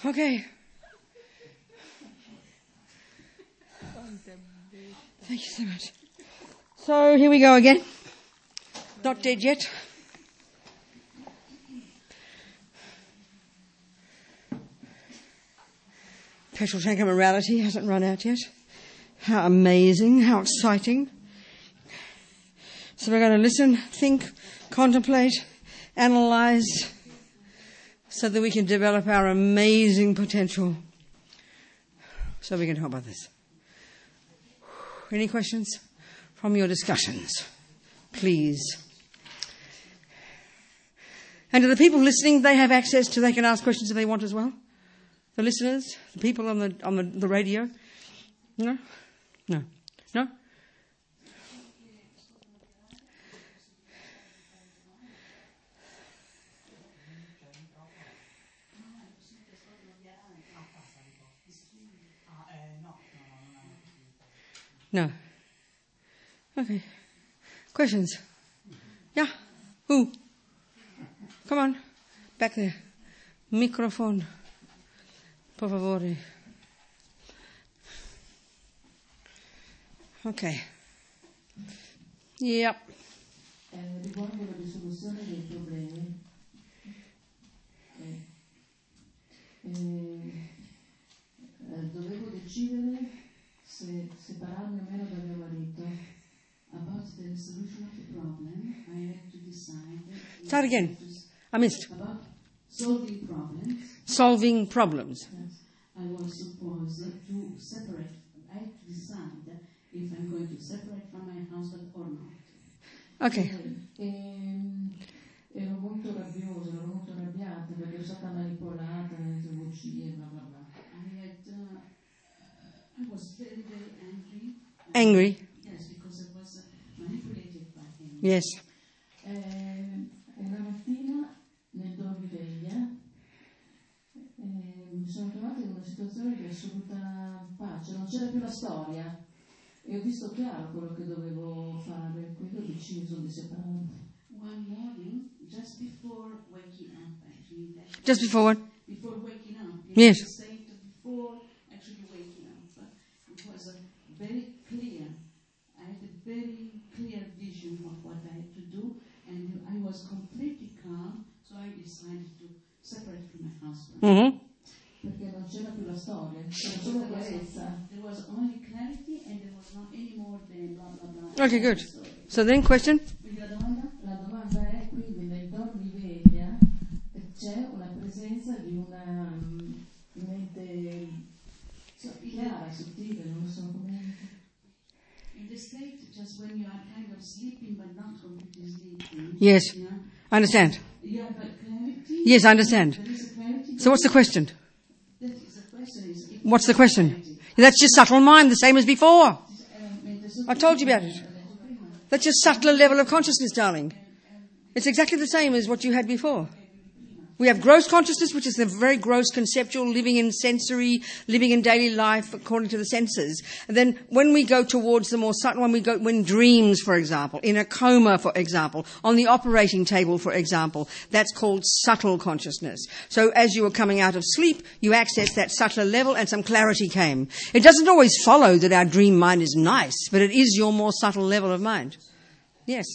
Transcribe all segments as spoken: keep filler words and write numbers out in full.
Okay. Thank you so much. So here we go again. Not dead yet. Petrol tank of morality hasn't run out yet. How amazing, how exciting. So we're going to listen, think, contemplate, analyse, so that we can develop our amazing potential. So we can talk about this. Any questions from your discussions? Please. And to the people listening, they have access to, they can ask questions if they want as well. The listeners, the people on the on the, the radio. No? No. No? No. Okay. Questions? Yeah? Who? Come on. Back there. Microphone. Per favore. Okay. Yep. Eh, riguardo la risoluzione dei problemi, eh, eh, eh, dovevo decidere se separarmi o meno dal mio marito. About the solution of the problem, I had to decide. Start again. I missed. About solving problems. Solving problems. Yes, I was supposed to separate. I had to decide if I'm going to separate from my husband or not. Okay. E, ero molto rabbiosa, ero molto arrabbiata perché ero stata manipolata nelle tue bugie, bla bla bla. I had, uh, I was very, very angry. Angry? Yes, because I was uh, manipulated by him. Yes. E, una mattina nel dormiveglia e mi sono trovata in una situazione di assoluta pace, non c'era più la storia. E ho visto chiaro quello che dovevo fare, quindi ho deciso di separarmi. One morning, just before waking up, actually. Just before what? Before waking up. Yes. The state before actually waking up. It was uh, very clear. I had a very clear vision of what I had to do, and I was completely calm, so I decided to separate from my husband. Mm-hmm. Perché non c'era più la storia, c'era solo chiarezza. There was only clarity and there was not any more than blah blah blah. Okay, good. So then, question? Quindi la domanda, la domanda è, quindi nel dormiveglia c'è una presenza di una um, mente so, chiara, sottile, non so come. In the state, just when you are kind of sleeping but not completely sleeping. Yes. You know, I understand. you have a clarity. Yes, I understand. There is a clarity. So what's the question? That is the question. Is if What's the question? That's just subtle mind, the same as before. I told you about it. That's just subtler level of consciousness, darling. It's exactly the same as what you had before. We have gross consciousness, which is the very gross conceptual, living in sensory, living in daily life according to the senses. And then when we go towards the more subtle, when we go, when dreams, for example, in a coma, for example, on the operating table, for example, that's called subtle consciousness. So as you were coming out of sleep, you access that subtler level and some clarity came. It doesn't always follow that our dream mind is nice, but it is your more subtle level of mind. Yes.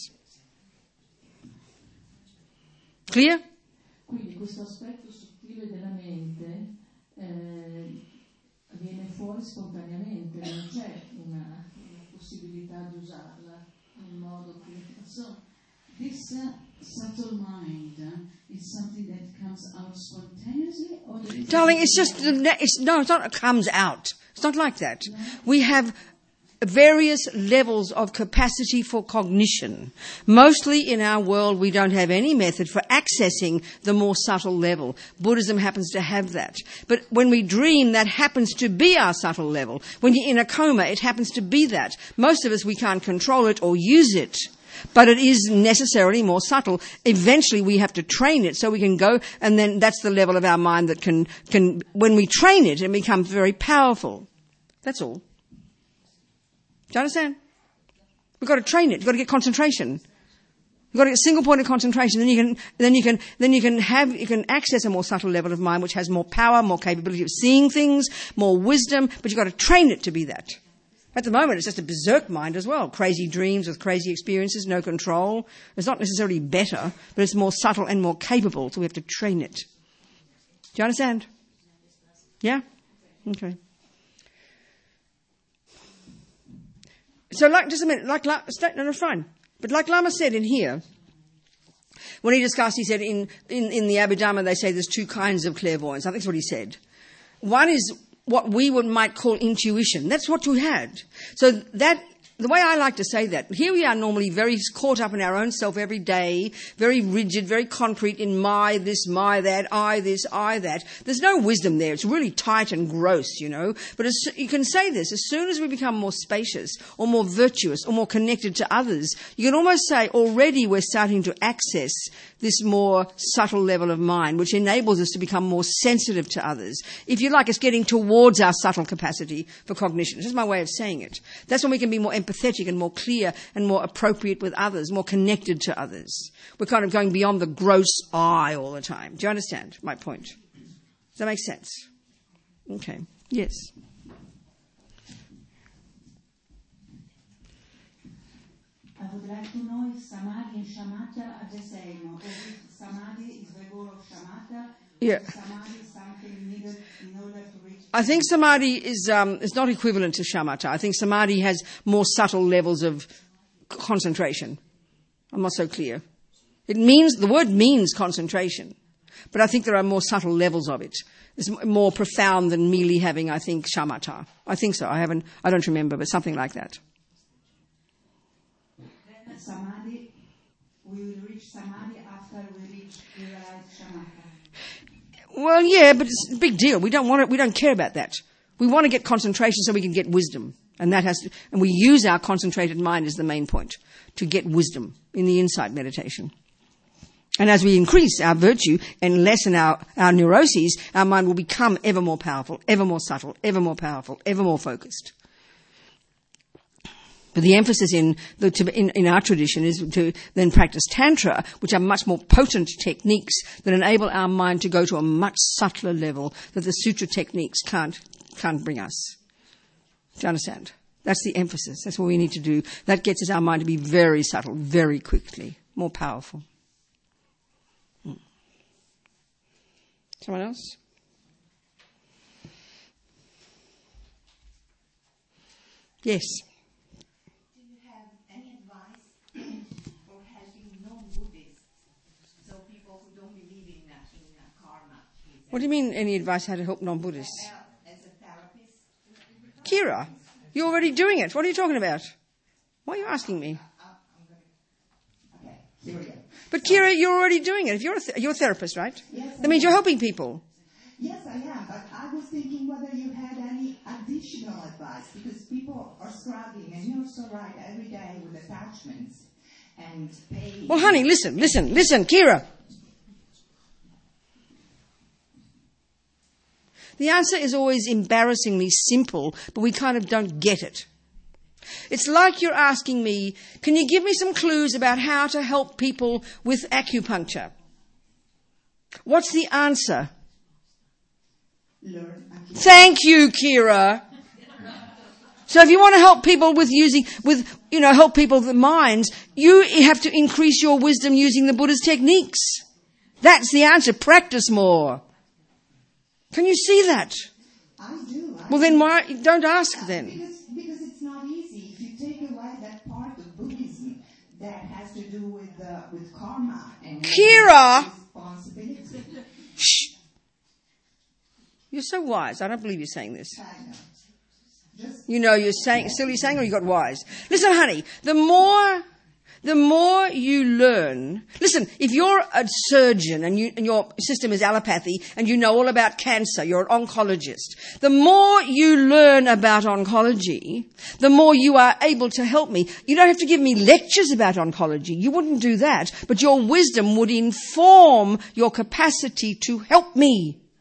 Clear? Quindi questo aspetto sottile della mente eh, viene fuori spontaneamente, non c'è una, una possibilità di usarla in modo che... So, this uh, subtle mind uh, is something that comes out spontaneously? Or Darling, it's just, it's, no, it's not it comes out. It's not like that. No. We have various levels of capacity for cognition. Mostly in our world we don't have any method for accessing the more subtle level. Buddhism happens to have that. But when we dream, that happens to be our subtle level. When you're in a coma, it happens to be that. Most of us, we can't control it or use it. But it is necessarily more subtle. Eventually we have to train it so we can go, and then that's the level of our mind that can, can when we train it, it becomes very powerful. That's all. Do you understand? We've got to train it. We've got to get concentration. You've got to get a single point of concentration. Then you can, then you can, then you can have, you can access a more subtle level of mind, which has more power, more capability of seeing things, more wisdom. But you've got to train it to be that. At the moment, it's just a berserk mind as well. Crazy dreams with crazy experiences, no control. It's not necessarily better, but it's more subtle and more capable. So we have to train it. Do you understand? Yeah? Okay. So, like, just a minute, like, no, no, fine. But like Lama said in here, when he discussed, he said in, in, in the Abhidhamma, they say there's two kinds of clairvoyance. I think that's what he said. One is what we would might call intuition. That's what you had. So that, the way I like to say that, here we are normally very caught up in our own self every day, very rigid, very concrete in my this, my that, I this, I that. There's no wisdom there. It's really tight and gross, you know. But as, you can say this, as soon as we become more spacious or more virtuous or more connected to others, you can almost say already we're starting to access this more subtle level of mind, which enables us to become more sensitive to others. If you like, it's getting towards our subtle capacity for cognition. This is my way of saying it. That's when we can be more empathetic and more clear and more appropriate with others, more connected to others. We're kind of going beyond the gross I all the time. Do you understand my point? Does that make sense? Okay. Yes. I would like to know if Samadhi and Shamatha are the same, or if Samadhi is the goal of Shamatha, yeah. Samadhi is something needed in order to reach... I think Samadhi is, um, is not equivalent to Shamatha. I think Samadhi has more subtle levels of concentration. I'm not so clear. It means, the word means concentration, but I think there are more subtle levels of it. It's more profound than merely having, I think, Shamatha. I think so. I haven't, I don't remember, but something like that. Samadhi, we will reach Samadhi after we reach realize Shamatha. Well, yeah, but it's a big deal. We don't want it. We don't care about that. We want to get concentration so we can get wisdom, and that has to, and we use our concentrated mind as the main point to get wisdom in the insight meditation. And as we increase our virtue and lessen our, our neuroses, our mind will become ever more powerful, ever more subtle, ever more powerful, ever more focused. But the emphasis in, the, in, in our tradition is to then practice Tantra, which are much more potent techniques that enable our mind to go to a much subtler level that the sutra techniques can't, can't bring us. Do you understand? That's the emphasis. That's what we need to do. That gets us our mind to be very subtle, very quickly, more powerful. Hmm. Someone else? Yes. What do you mean, any advice how to help non-Buddhists? As a therapist. Kira, you're already doing it. What are you talking about? Why are you asking me? Okay, here we go. But Kira, you're already doing it. If you're a, th- you're a therapist, right? Yes. That means you're helping people. Yes, I am. But I was thinking whether you had any additional advice, because people are struggling, and you're so right every day with attachments and pain. Well, honey, listen, listen, listen, Kira. The answer is always embarrassingly simple, but we kind of don't get it. It's like you're asking me, can you give me some clues about how to help people with acupuncture? What's the answer? Learn acupuncture. Thank you, Kira. So if you want to help people with using, with, you know, help people with minds, you have to increase your wisdom using the Buddha's techniques. That's the answer. Practice more. Can you see that? I do. I Well, then why don't ask then? Because, because it's not easy. If you take away that part of Buddhism that has to do with uh, with karma and Kira! responsibility. Shh. You're so wise. I don't believe you're saying this. I know. Just You know you're saying, still you're saying, or you got wise. Listen, honey, the more, the more you learn, listen, if you're a surgeon and, you, and your system is allopathy and you know all about cancer, you're an oncologist, the more you learn about oncology, the more you are able to help me. You don't have to give me lectures about oncology. You wouldn't do that. But your wisdom would inform your capacity to help me.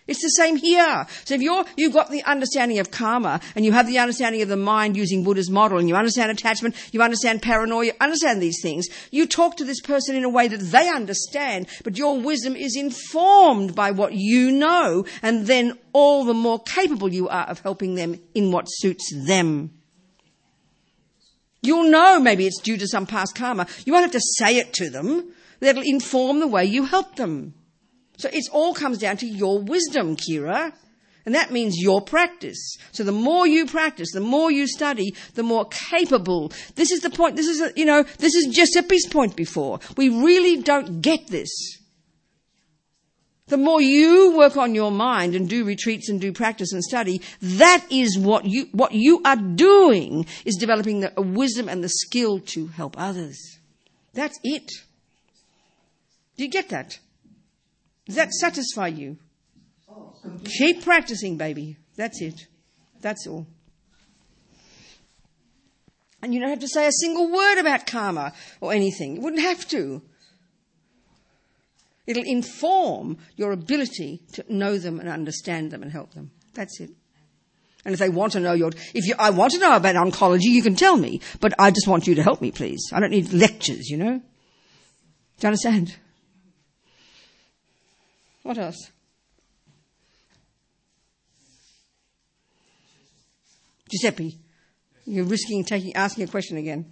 It's the same here. So if you're, you've got the understanding of karma and you have the understanding of the mind using Buddha's model and you understand attachment, you understand paranoia, you understand these things, you talk to this person in a way that they understand, but your wisdom is informed by what you know, and then all the more capable you are of helping them in what suits them. You'll know maybe it's due to some past karma. You won't have to say it to them. That'll inform the way you help them. So it all comes down to your wisdom, Kira. And that means your practice. So the more you practice, the more you study, the more capable. This is the point. This is, a, you know, this is Giuseppe's point before. We really don't get this. The more you work on your mind and do retreats and do practice and study, that is what you, what you are doing is developing the wisdom and the skill to help others. That's it. Do you get that? Does that satisfy you? Oh, Keep practicing, baby. That's it. That's all. And you don't have to say a single word about karma or anything. You wouldn't have to. It'll inform your ability to know them and understand them and help them. That's it. And if they want to know your, if you, I want to know about oncology, you can tell me. But I just want you to help me, please. I don't need lectures, you know. Do you understand? What else? Giuseppe, you're risking taking asking a question again.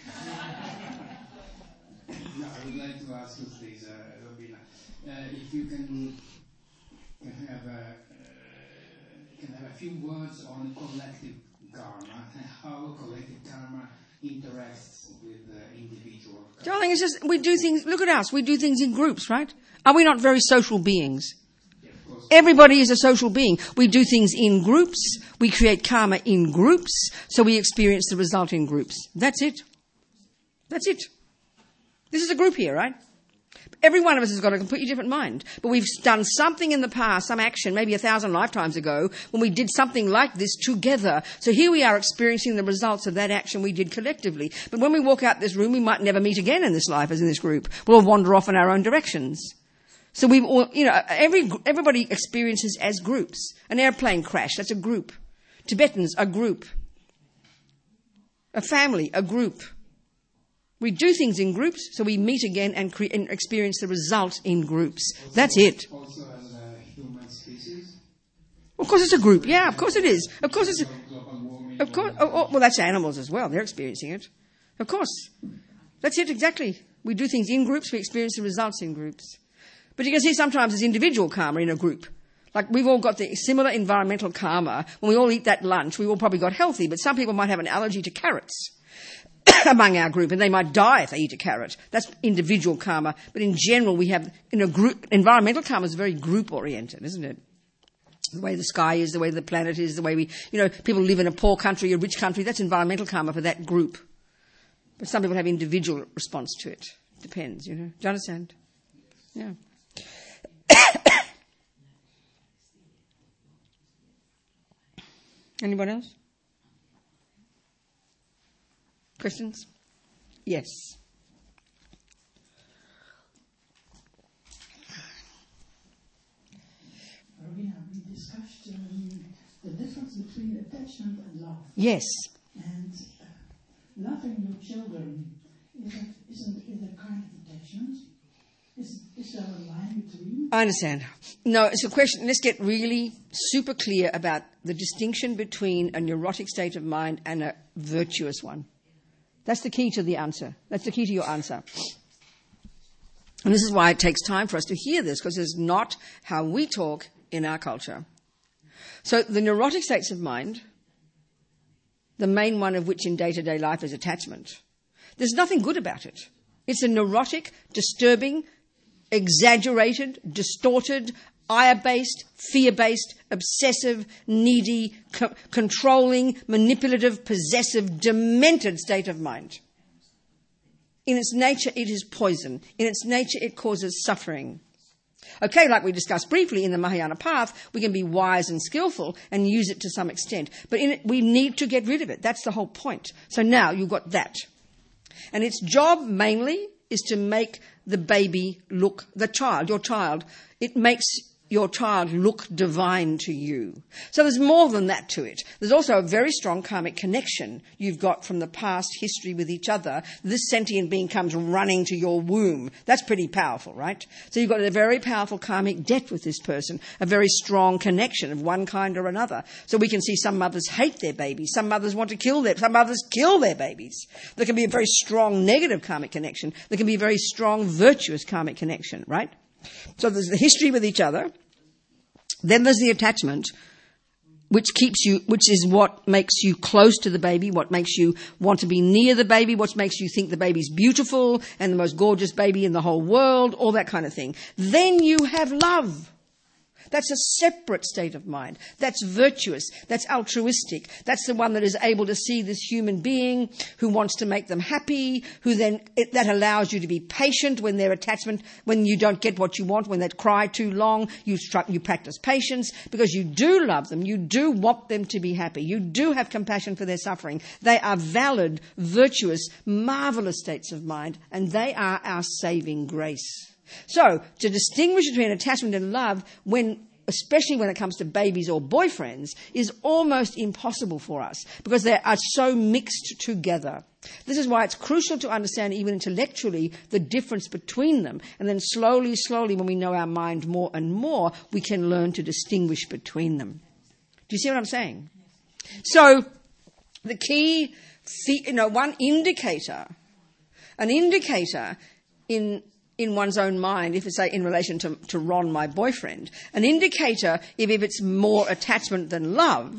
No, I would like to ask you, please, uh, Robina, uh, if you can, can have a uh, can have a few words on collective karma and how collective karma interacts with uh, individual karma. Darling, it's just, we do things, look at us, we do things in groups, right? Are we not very social beings? Yeah, of course. Everybody is a social being. We do things in groups. We create karma in groups. So we experience the result in groups. That's it. That's it. This is a group here, right? Every one of us has got a completely different mind. But we've done something in the past, some action, maybe a thousand lifetimes ago, when we did something like this together. So here we are experiencing the results of that action we did collectively. But when we walk out this room, we might never meet again in this life as in this group. We'll all wander off in our own directions. So we've all, you know, every, everybody experiences as groups. An airplane crash, that's a group. Tibetans, a group. A family, a group. We do things in groups, so we meet again and, cre- and experience the result in groups. Also, That's it. Also as a human species? Of course it's a group. Yeah, of course it is. Of course it's a, Global warming. of course, oh, oh, well that's animals as well. They're experiencing it. Of course. That's it exactly. We do things in groups, we experience the results in groups. But you can see sometimes there's individual karma in a group. Like we've all got the similar environmental karma. When we all eat that lunch, we all probably got healthy, but some people might have an allergy to carrots among our group, and they might die if they eat a carrot. That's individual karma. But in general, we have, in a group, environmental karma is very group-oriented, isn't it? The way the sky is, the way the planet is, the way we, you know, people live in a poor country, a rich country, that's environmental karma for that group. But some people have individual response to it. Depends, you know. Do you understand? Yeah. Anyone else? Questions? Yes. Robina, we discussed um, the difference between attachment and love. Yes. And uh, loving your children, is that, isn't it a kind of attachment? Is, is there a line between? I understand. No, it's a question. Let's get really super clear about the distinction between a neurotic state of mind and a virtuous one. That's the key to the answer. That's the key to your answer. And this is why it takes time for us to hear this, because it's not how we talk in our culture. So the neurotic states of mind, the main one of which in day-to-day life is attachment, there's nothing good about it. It's a neurotic, disturbing, exaggerated, distorted, ire-based, fear-based, obsessive, needy, co- controlling, manipulative, possessive, demented state of mind. In its nature, it is poison. In its nature, it causes suffering. Okay, like we discussed briefly in the Mahayana path, we can be wise and skillful and use it to some extent. But in it, we need to get rid of it. That's the whole point. So now you've got that. And its job mainly is to make the baby look, the child, your child, it makes your child look divine to you. So there's more than that to it. There's also a very strong karmic connection you've got from the past history with each other. This sentient being comes running to your womb. That's pretty powerful, right? So you've got a very powerful karmic debt with this person, a very strong connection of one kind or another. So we can see some mothers hate their babies. Some mothers want to kill them. Some mothers kill their babies. There can be a very strong negative karmic connection. There can be a very strong virtuous karmic connection, right? So there's the history with each other. Then there's the attachment, which keeps you, which is what makes you close to the baby, what makes you want to be near the baby, what makes you think the baby's beautiful and the most gorgeous baby in the whole world, all that kind of thing. Then you have love. That's a separate state of mind. That's virtuous. That's altruistic. That's the one that is able to see this human being who wants to make them happy, who then, it, that allows you to be patient when their attachment, when you don't get what you want, when they cry too long, you, you practice patience because you do love them. You do want them to be happy. You do have compassion for their suffering. They are valid, virtuous, marvelous states of mind, and they are our saving grace. So, to distinguish between attachment and love, when, especially when it comes to babies or boyfriends, is almost impossible for us because they are so mixed together. This is why it's crucial to understand, even intellectually, the difference between them. And then slowly, slowly, when we know our mind more and more, we can learn to distinguish between them. Do you see what I'm saying? So, the key, you know, one indicator, an indicator in... in one's own mind, if it's, say, in relation to, to Ron, my boyfriend, an indicator if, if it's more attachment than love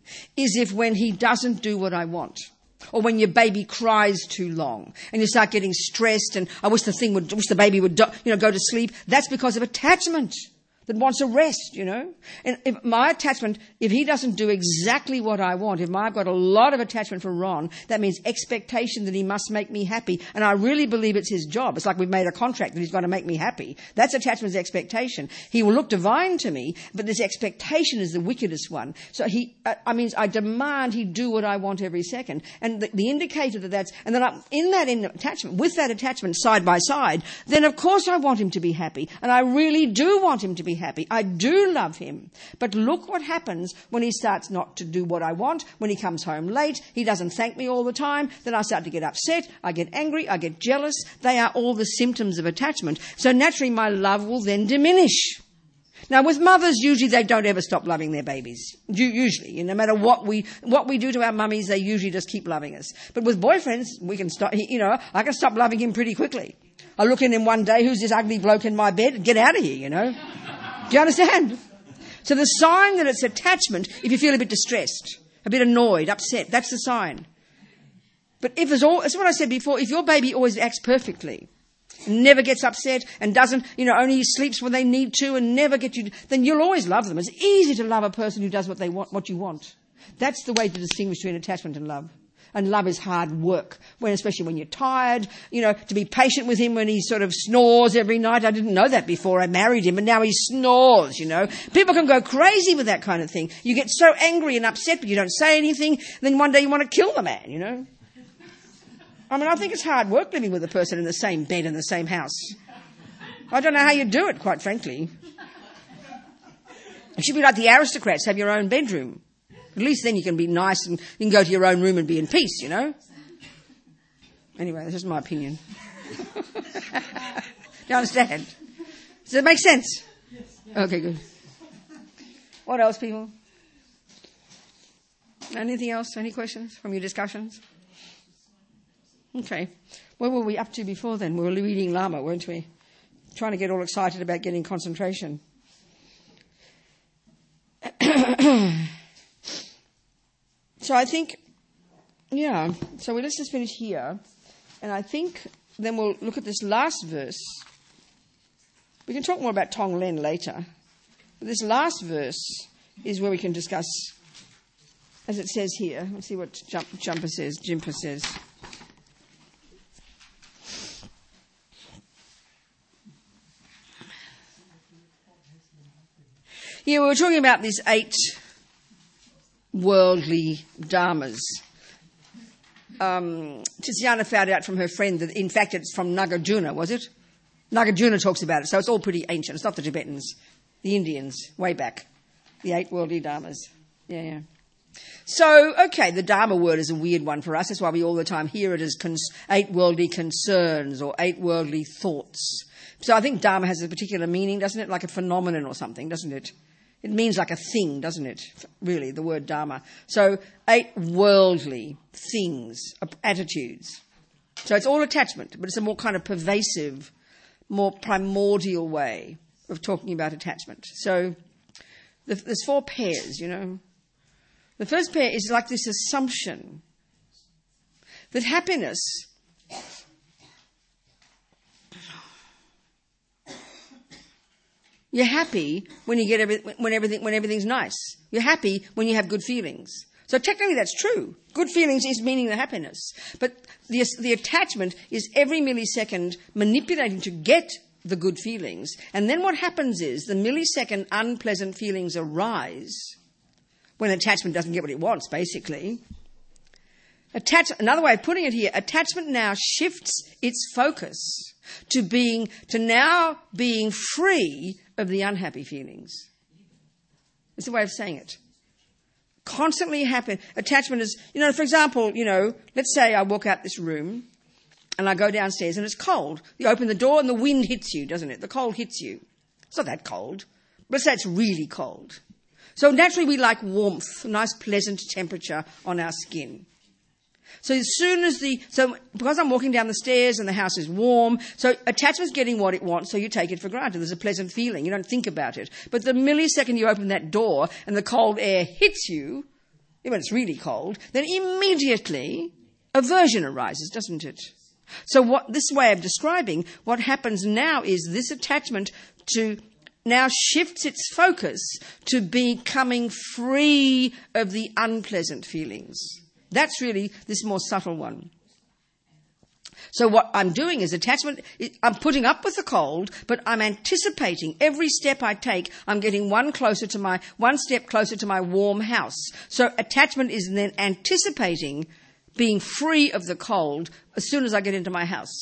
is if when he doesn't do what I want, or when your baby cries too long and you start getting stressed and I wish the thing would, wish the baby would, do, you know, go to sleep. That's because of attachment that wants a rest, you know. And if my attachment, if he doesn't do exactly what I want, if I've got a lot of attachment for Ron, that means expectation that he must make me happy. And I really believe it's his job. It's like we've made a contract that he's got to make me happy. That's attachment's expectation. He will look divine to me, but this expectation is the wickedest one. So he, I mean, I demand he do what I want every second. And the, the indicator that that's, and then I, in that in attachment, with that attachment side by side, then of course I want him to be happy. And I really do want him to be happy. I do love him. But look what happens when he starts not to do what I want, when he comes home late, he doesn't thank me all the time, then I start to get upset, I get angry, I get jealous. They are all the symptoms of attachment. So naturally my love will then diminish. Now with mothers, usually they don't ever stop loving their babies. Usually, no matter what we what we do to our mummies, they usually just keep loving us. But with boyfriends, we can stop, you know, I can stop loving him pretty quickly. I look in him one day, who's this ugly bloke in my bed? Get out of here, you know. Do you understand? So the sign that it's attachment, if you feel a bit distressed, a bit annoyed, upset, that's the sign. But if it's all, that's what I said before, if your baby always acts perfectly, never gets upset and doesn't, you know, only sleeps when they need to and never get you, then you'll always love them. It's easy to love a person who does what they want, what you want. That's the way to distinguish between attachment and love. And love is hard work, when, especially when you're tired, you know, to be patient with him when he sort of snores every night. I didn't know that before I married him, and now he snores, you know. People can go crazy with that kind of thing. You get so angry and upset, but you don't say anything, then one day you want to kill the man, you know. I mean, I think it's hard work living with a person in the same bed in the same house. I don't know how you do it, quite frankly. It should be like the aristocrats, have your own bedroom. At least then you can be nice and you can go to your own room and be in peace, you know. Anyway, that's just my opinion. Do you understand? Does that make sense? Okay, good. What else, people? Anything else? Any questions from your discussions? Okay. Where were we up to before then? We were reading Lama, weren't we? Trying to get all excited about getting concentration. So I think, yeah, so we, let's just finish here. And I think then we'll look at this last verse. We can talk more about Tonglen later. But this last verse is where we can discuss, as it says here. Let's see what Jump, Jumper says, Jimper says. Yeah, we were talking about these eight worldly dharmas. Um, Tiziana found out from her friend that, in fact, it's from Nagarjuna, was it? Nagarjuna talks about it, so it's all pretty ancient. It's not the Tibetans. The Indians, way back. The eight worldly dharmas. Yeah, yeah. So, okay, the dharma word is a weird one for us. That's why we all the time hear it as cons- eight worldly concerns or eight worldly thoughts. So I think dharma has a particular meaning, doesn't it? Like a phenomenon or something, doesn't it? It means like a thing, doesn't it? Really, the word dharma. So eight worldly things, attitudes. So it's all attachment, but it's a more kind of pervasive, more primordial way of talking about attachment. So there's four pairs, you know. The first pair is like this assumption that happiness you're happy when you get every, when everything when everything's nice. You're happy when you have good feelings. So technically that's true. Good feelings is meaning the happiness. But the, the attachment is every millisecond manipulating to get the good feelings. And then what happens is the millisecond unpleasant feelings arise when attachment doesn't get what it wants, basically. Attach, another way of putting it here, attachment now shifts its focus to being to now being free of the unhappy feelings. It's a way of saying it. Constantly happen. Attachment is, you know, for example, you know, let's say I walk out this room and I go downstairs and it's cold. You open the door and the wind hits you, doesn't it? The cold hits you. It's not that cold. But let's say it's really cold. So naturally we like warmth, a nice pleasant temperature on our skin. So as soon as the, so because I'm walking down the stairs and the house is warm, so attachment's getting what it wants, so you take it for granted. There's a pleasant feeling. You don't think about it. But the millisecond you open that door and the cold air hits you, when it's really cold, then immediately aversion arises, doesn't it? So what this way of describing, what happens now is this attachment to now shifts its focus to becoming free of the unpleasant feelings. That's really this more subtle one. So what I'm doing is attachment, I'm putting up with the cold, but I'm anticipating every step I take, I'm getting one closer to my, one step closer to my warm house. So attachment is then anticipating being free of the cold as soon as I get into my house.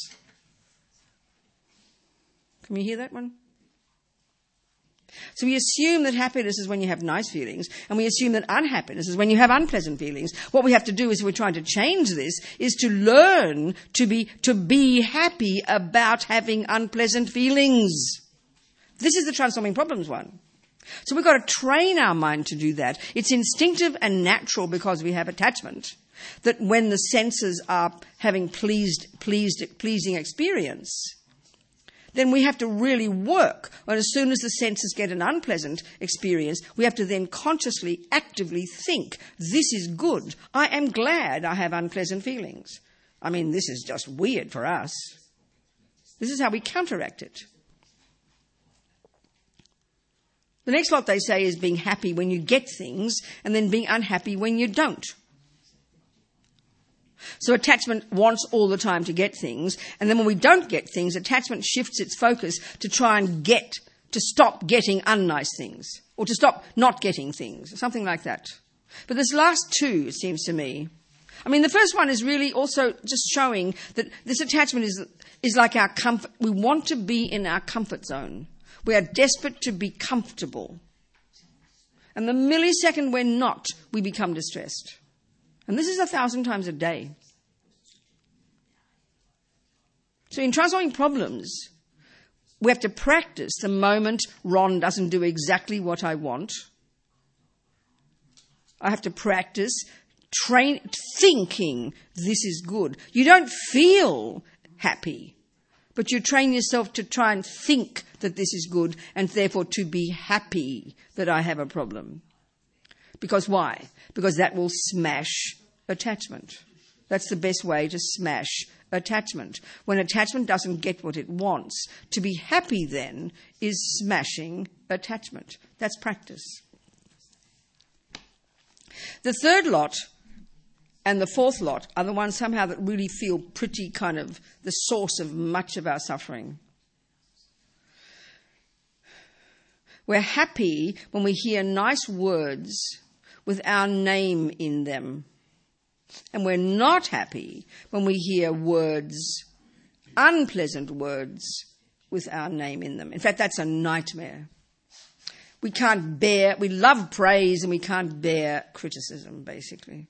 Can you hear that one? So we assume that happiness is when you have nice feelings, and we assume that unhappiness is when you have unpleasant feelings. What we have to do is, if we're trying to change this, is to learn to be, to be happy about having unpleasant feelings. This is the transforming problems one. So we've got to train our mind to do that. It's instinctive and natural because we have attachment, that when the senses are having pleased, pleased, pleasing experience, then we have to really work. And as soon as the senses get an unpleasant experience, we have to then consciously, actively think, this is good. I am glad I have unpleasant feelings. I mean, this is just weird for us. This is how we counteract it. The next lot they say is being happy when you get things and then being unhappy when you don't. So attachment wants all the time to get things, and then when we don't get things, attachment shifts its focus to try and get, to stop getting unnice things, or to stop not getting things, something like that. But this last two, it seems to me, I mean, the first one is really also just showing that this attachment is, is like our comfort. We want to be in our comfort zone. We are desperate to be comfortable. And the millisecond we're not, we become distressed. And this is a thousand times a day. So in transforming problems, we have to practice the moment Ron doesn't do exactly what I want. I have to practice train thinking this is good. You don't feel happy, but you train yourself to try and think that this is good and therefore to be happy that I have a problem. Because why? Because that will smash attachment. That's the best way to smash attachment. When attachment doesn't get what it wants, to be happy then is smashing attachment. That's practice. The third lot and the fourth lot are the ones somehow that really feel pretty kind of the source of much of our suffering. We're happy when we hear nice words with our name in them. And we're not happy when we hear words, unpleasant words, with our name in them. In fact, that's a nightmare. We can't bear, we love praise and we can't bear criticism, basically.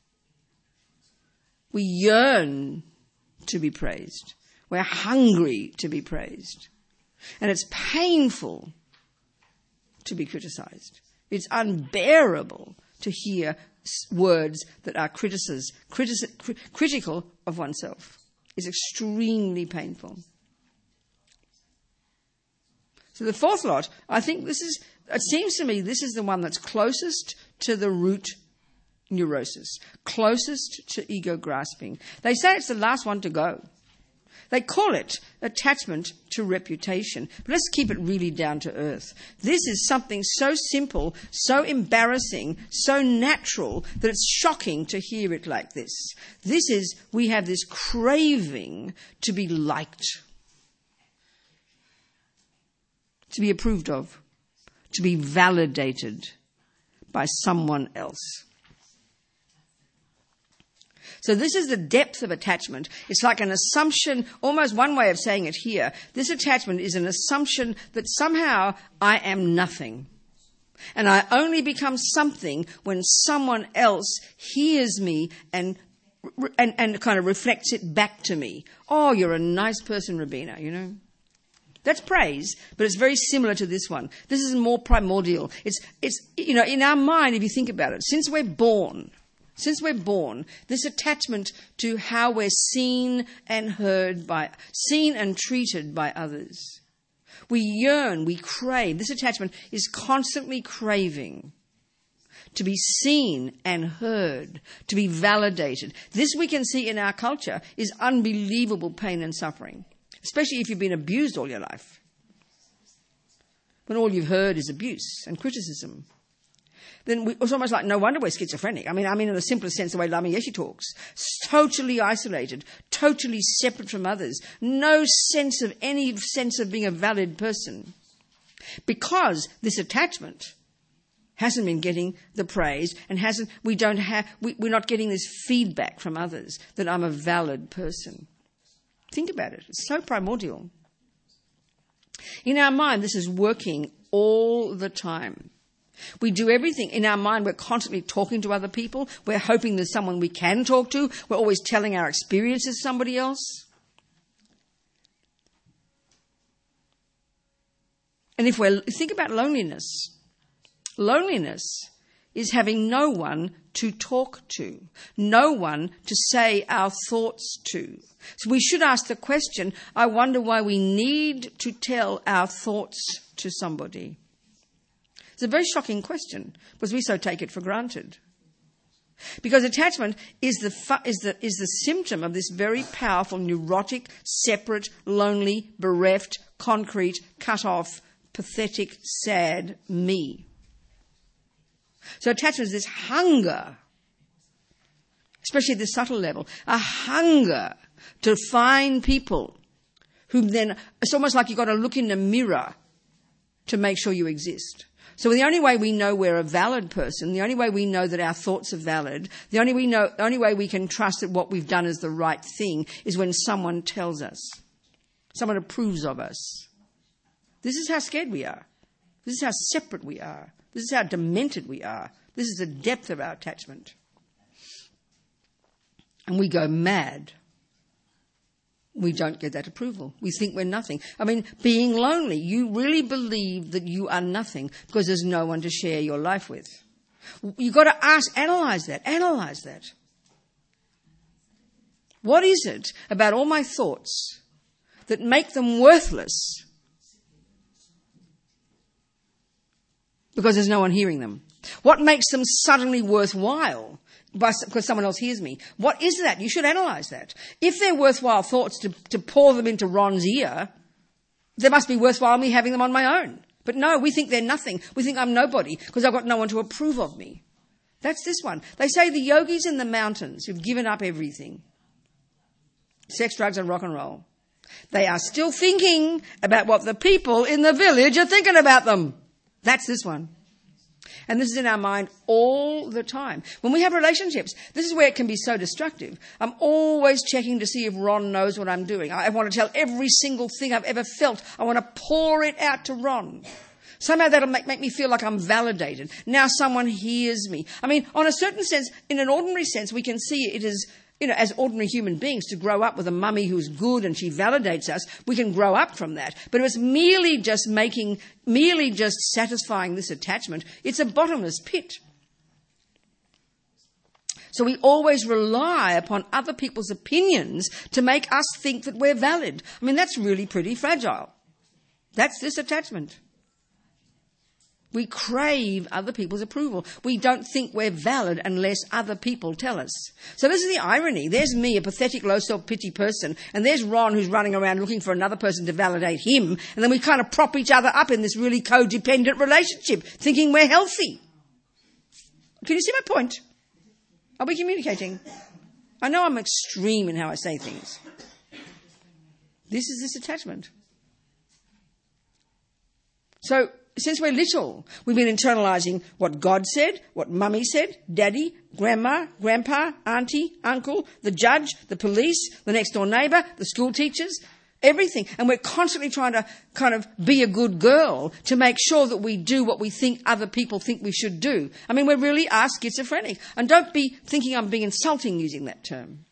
We yearn to be praised. We're hungry to be praised. And it's painful to be criticized. It's unbearable to hear words that are criticis- critici- cri- critical of oneself. It's extremely painful. So the fourth lot, I think this is, it seems to me this is the one that's closest to the root neurosis, closest to ego grasping. They say it's the last one to go. They call it attachment to reputation. But let's keep it really down to earth. This is something so simple, so embarrassing, so natural that it's shocking to hear it like this. This is, we have this craving to be liked, to be approved of, to be validated by someone else. So this is the depth of attachment. It's like an assumption, almost one way of saying it here. This attachment is an assumption that somehow I am nothing. And I only become something when someone else hears me and and, and kind of reflects it back to me. Oh, you're a nice person, Robina, you know. That's praise, but it's very similar to this one. This is more primordial. It's, it's, you know, in our mind, if you think about it, since we're born, Since we're born, this attachment to how we're seen and heard by, seen and treated by others. We yearn, we crave. This attachment is constantly craving to be seen and heard, to be validated. This we can see in our culture is unbelievable pain and suffering, especially if you've been abused all your life. When all you've heard is abuse and criticism. Then we, it's almost like no wonder we're schizophrenic. I mean, I mean in the simplest sense, the way Lama Yeshe talks. Totally isolated, totally separate from others. No sense of any sense of being a valid person. Because this attachment hasn't been getting the praise and hasn't, we don't have, we, we're not getting this feedback from others that I'm a valid person. Think about it. It's so primordial. In our mind, this is working all the time. We do everything. In our mind, we're constantly talking to other people. We're hoping there's someone we can talk to. We're always telling our experiences to somebody else. And if we think about loneliness, loneliness is having no one to talk to, no one to say our thoughts to. So we should ask the question, I wonder why we need to tell our thoughts to somebody. It's a very shocking question because we so take it for granted. Because attachment is the fu- is the is the symptom of this very powerful, neurotic, separate, lonely, bereft, concrete, cut off, pathetic, sad me. So attachment is this hunger, especially at the subtle level, a hunger to find people whom then, it's almost like you've got to look in the mirror to make sure you exist. So the only way we know we're a valid person, the only way we know that our thoughts are valid, the only, we know, the only way we can trust that what we've done is the right thing is when someone tells us, someone approves of us. This is how scared we are. This is how separate we are. This is how demented we are. This is the depth of our attachment. And we go mad. We don't get that approval. We think we're nothing. I mean, being lonely, you really believe that you are nothing because there's no one to share your life with. You've got to ask, analyze that, analyze that. What is it about all my thoughts that make them worthless because there's no one hearing them? What makes them suddenly worthwhile? By, because someone else hears me. What is that? You should analyse that. If they're worthwhile thoughts to, to pour them into Ron's ear, they must be worthwhile me having them on my own. But no, we think they're nothing. We think I'm nobody because I've got no one to approve of me. That's this one. They say the yogis in the mountains who've given up everything, sex, drugs and rock and roll, they are still thinking about what the people in the village are thinking about them. That's this one. And this is in our mind all the time. When we have relationships, this is where it can be so destructive. I'm always checking to see if Ron knows what I'm doing. I want to tell every single thing I've ever felt. I want to pour it out to Ron. Somehow that'll make, make me feel like I'm validated. Now someone hears me. I mean, on a certain sense, in an ordinary sense, we can see it as, you know, as ordinary human beings, to grow up with a mummy who's good and she validates us. We can grow up from that. But if it's merely just making, merely just satisfying this attachment, it's a bottomless pit. So we always rely upon other people's opinions to make us think that we're valid. I mean, that's really pretty fragile. That's this attachment. We crave other people's approval. We don't think we're valid unless other people tell us. So this is the irony. There's me, a pathetic, low self-pity person, and there's Ron who's running around looking for another person to validate him, and then we kind of prop each other up in this really codependent relationship, thinking we're healthy. Can you see my point? Are we communicating? I know I'm extreme in how I say things. This is this attachment. So, since we're little, we've been internalising what God said, what Mummy said, Daddy, Grandma, Grandpa, Auntie, Uncle, the judge, the police, the next door neighbour, the school teachers, everything. And we're constantly trying to kind of be a good girl to make sure that we do what we think other people think we should do. I mean, we really are schizophrenic. And don't be thinking I'm being insulting using that term.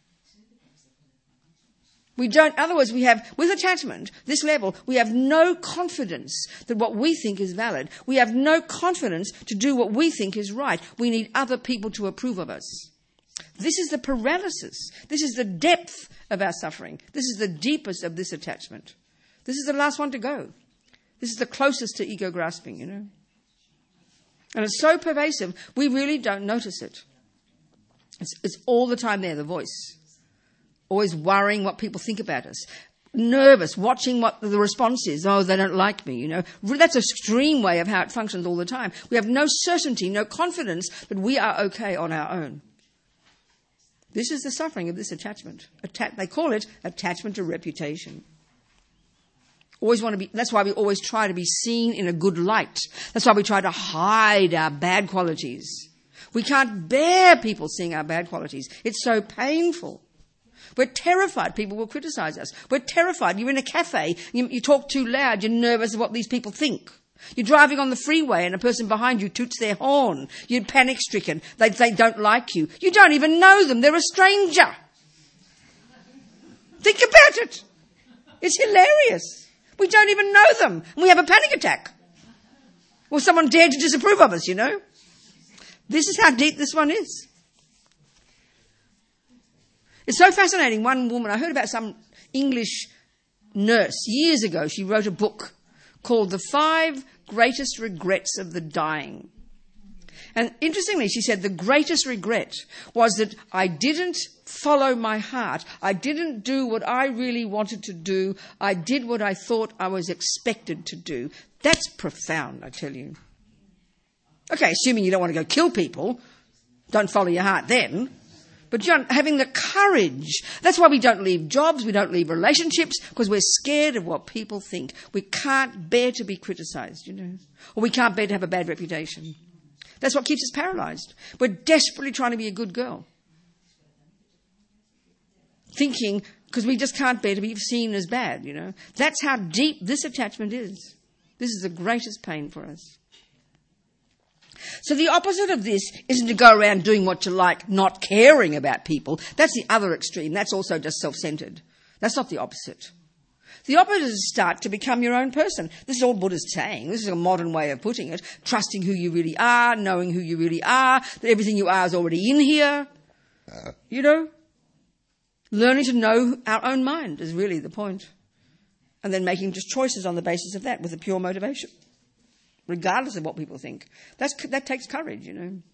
We don't, in other words, we have, with attachment, this level, we have no confidence that what we think is valid. We have no confidence to do what we think is right. We need other people to approve of us. This is the paralysis. This is the depth of our suffering. This is the deepest of this attachment. This is the last one to go. This is the closest to ego grasping, you know. And it's so pervasive, we really don't notice it. It's, it's all the time there, the voice. Always worrying what people think about us. Nervous, watching what the response is. Oh, they don't like me, you know. That's an extreme way of how it functions all the time. We have no certainty, no confidence that we are okay on our own. This is the suffering of this attachment. Atta- they call it attachment to reputation. Always want to be, that's why we always try to be seen in a good light. That's why we try to hide our bad qualities. We can't bear people seeing our bad qualities. It's so painful. We're terrified people will criticise us. We're terrified. You're in a cafe, you, you talk too loud, you're nervous of what these people think. You're driving on the freeway and a person behind you toots their horn. You're panic-stricken. They, they don't like you. You don't even know them. They're a stranger. Think about it. It's hilarious. We don't even know them. And we have a panic attack. Or someone dared to disapprove of us, you know. This is how deep this one is. It's so fascinating. One woman, I heard about some English nurse years ago. She wrote a book called The Five Greatest Regrets of the Dying. And interestingly, she said the greatest regret was that I didn't follow my heart. I didn't do what I really wanted to do. I did what I thought I was expected to do. That's profound, I tell you. Okay, assuming you don't want to go kill people, don't follow your heart then. But John, having the courage, that's why we don't leave jobs, we don't leave relationships, because we're scared of what people think. We can't bear to be criticised, you know, or we can't bear to have a bad reputation. That's what keeps us paralysed. We're desperately trying to be a good girl. Thinking, because we just can't bear to be seen as bad, you know. That's how deep this attachment is. This is the greatest pain for us. So the opposite of this isn't to go around doing what you like, not caring about people. That's the other extreme. That's also just self-centred. That's not the opposite. The opposite is to start to become your own person. This is all Buddha's saying. This is a modern way of putting it. Trusting who you really are, knowing who you really are, that everything you are is already in here. You know? Learning to know our own mind is really the point. And then making just choices on the basis of that with a pure motivation. Regardless of what people think. That's, that takes courage, you know.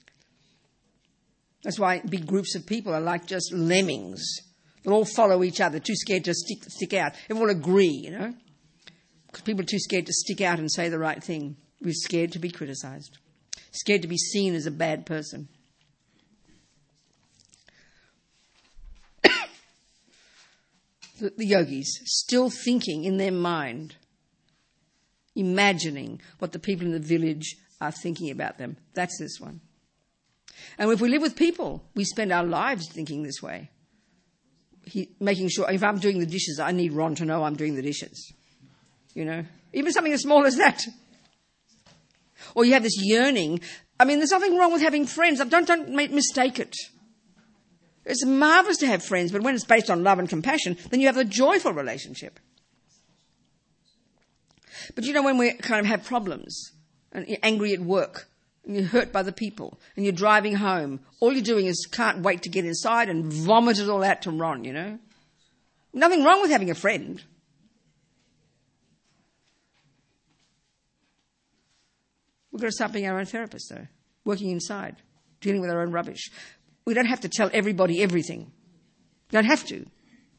That's why big groups of people are like just lemmings. They'll all follow each other, too scared to stick, stick out. Everyone will agree, you know. Because people are too scared to stick out and say the right thing. We're scared to be criticised. Scared to be seen as a bad person. the, the yogis, still thinking in their mind, imagining what the people in the village are thinking about them. That's this one. And if we live with people, we spend our lives thinking this way. He, making sure, if I'm doing the dishes, I need Ron to know I'm doing the dishes. You know? Even something as small as that. Or you have this yearning. I mean, there's nothing wrong with having friends. Don't, don't make, mistake it. It's marvellous to have friends, but when it's based on love and compassion, then you have a joyful relationship. But you know, when we kind of have problems, and you're angry at work, and you're hurt by the people, and you're driving home, all you're doing is can't wait to get inside and vomit it all out to Ron, you know. Nothing wrong with having a friend. We've got to start being our own therapists, though, working inside, dealing with our own rubbish. We don't have to tell everybody everything. You don't have to.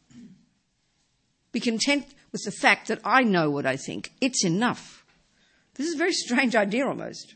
Be content with the fact that I know what I think. It's enough. This is a very strange idea almost.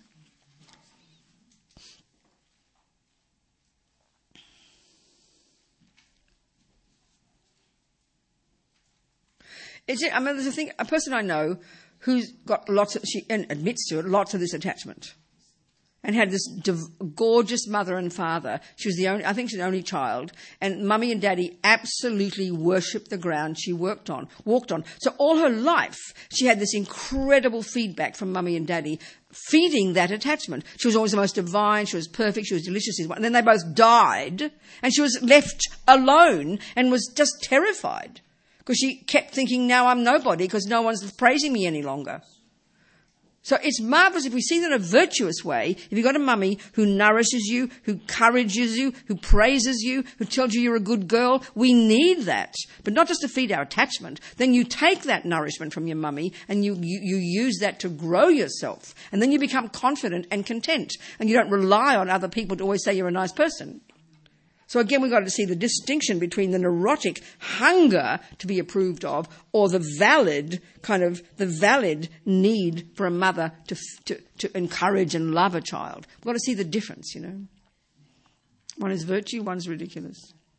It's, I mean, there's a thing, a person I know who's got lots of, she and admits to it, lots of this attachment. And had this div- gorgeous mother and father. She was the only, I think she's the only child. And mummy and daddy absolutely worshipped the ground she worked on, walked on. So all her life, she had this incredible feedback from mummy and daddy, feeding that attachment. She was always the most divine, she was perfect, she was delicious. And then they both died, and she was left alone and was just terrified. Because she kept thinking, now I'm nobody, because no one's praising me any longer. So it's marvellous if we see that in a virtuous way. If you've got a mummy who nourishes you, who encourages you, who praises you, who tells you you're a good girl, we need that. But not just to feed our attachment. Then you take that nourishment from your mummy and you, you, you use that to grow yourself. And then you become confident and content. And you don't rely on other people to always say you're a nice person. So again, we've got to see the distinction between the neurotic hunger to be approved of or the valid kind of, the valid need for a mother to, to, to encourage and love a child. We've got to see the difference, you know. One is virtue, one's ridiculous.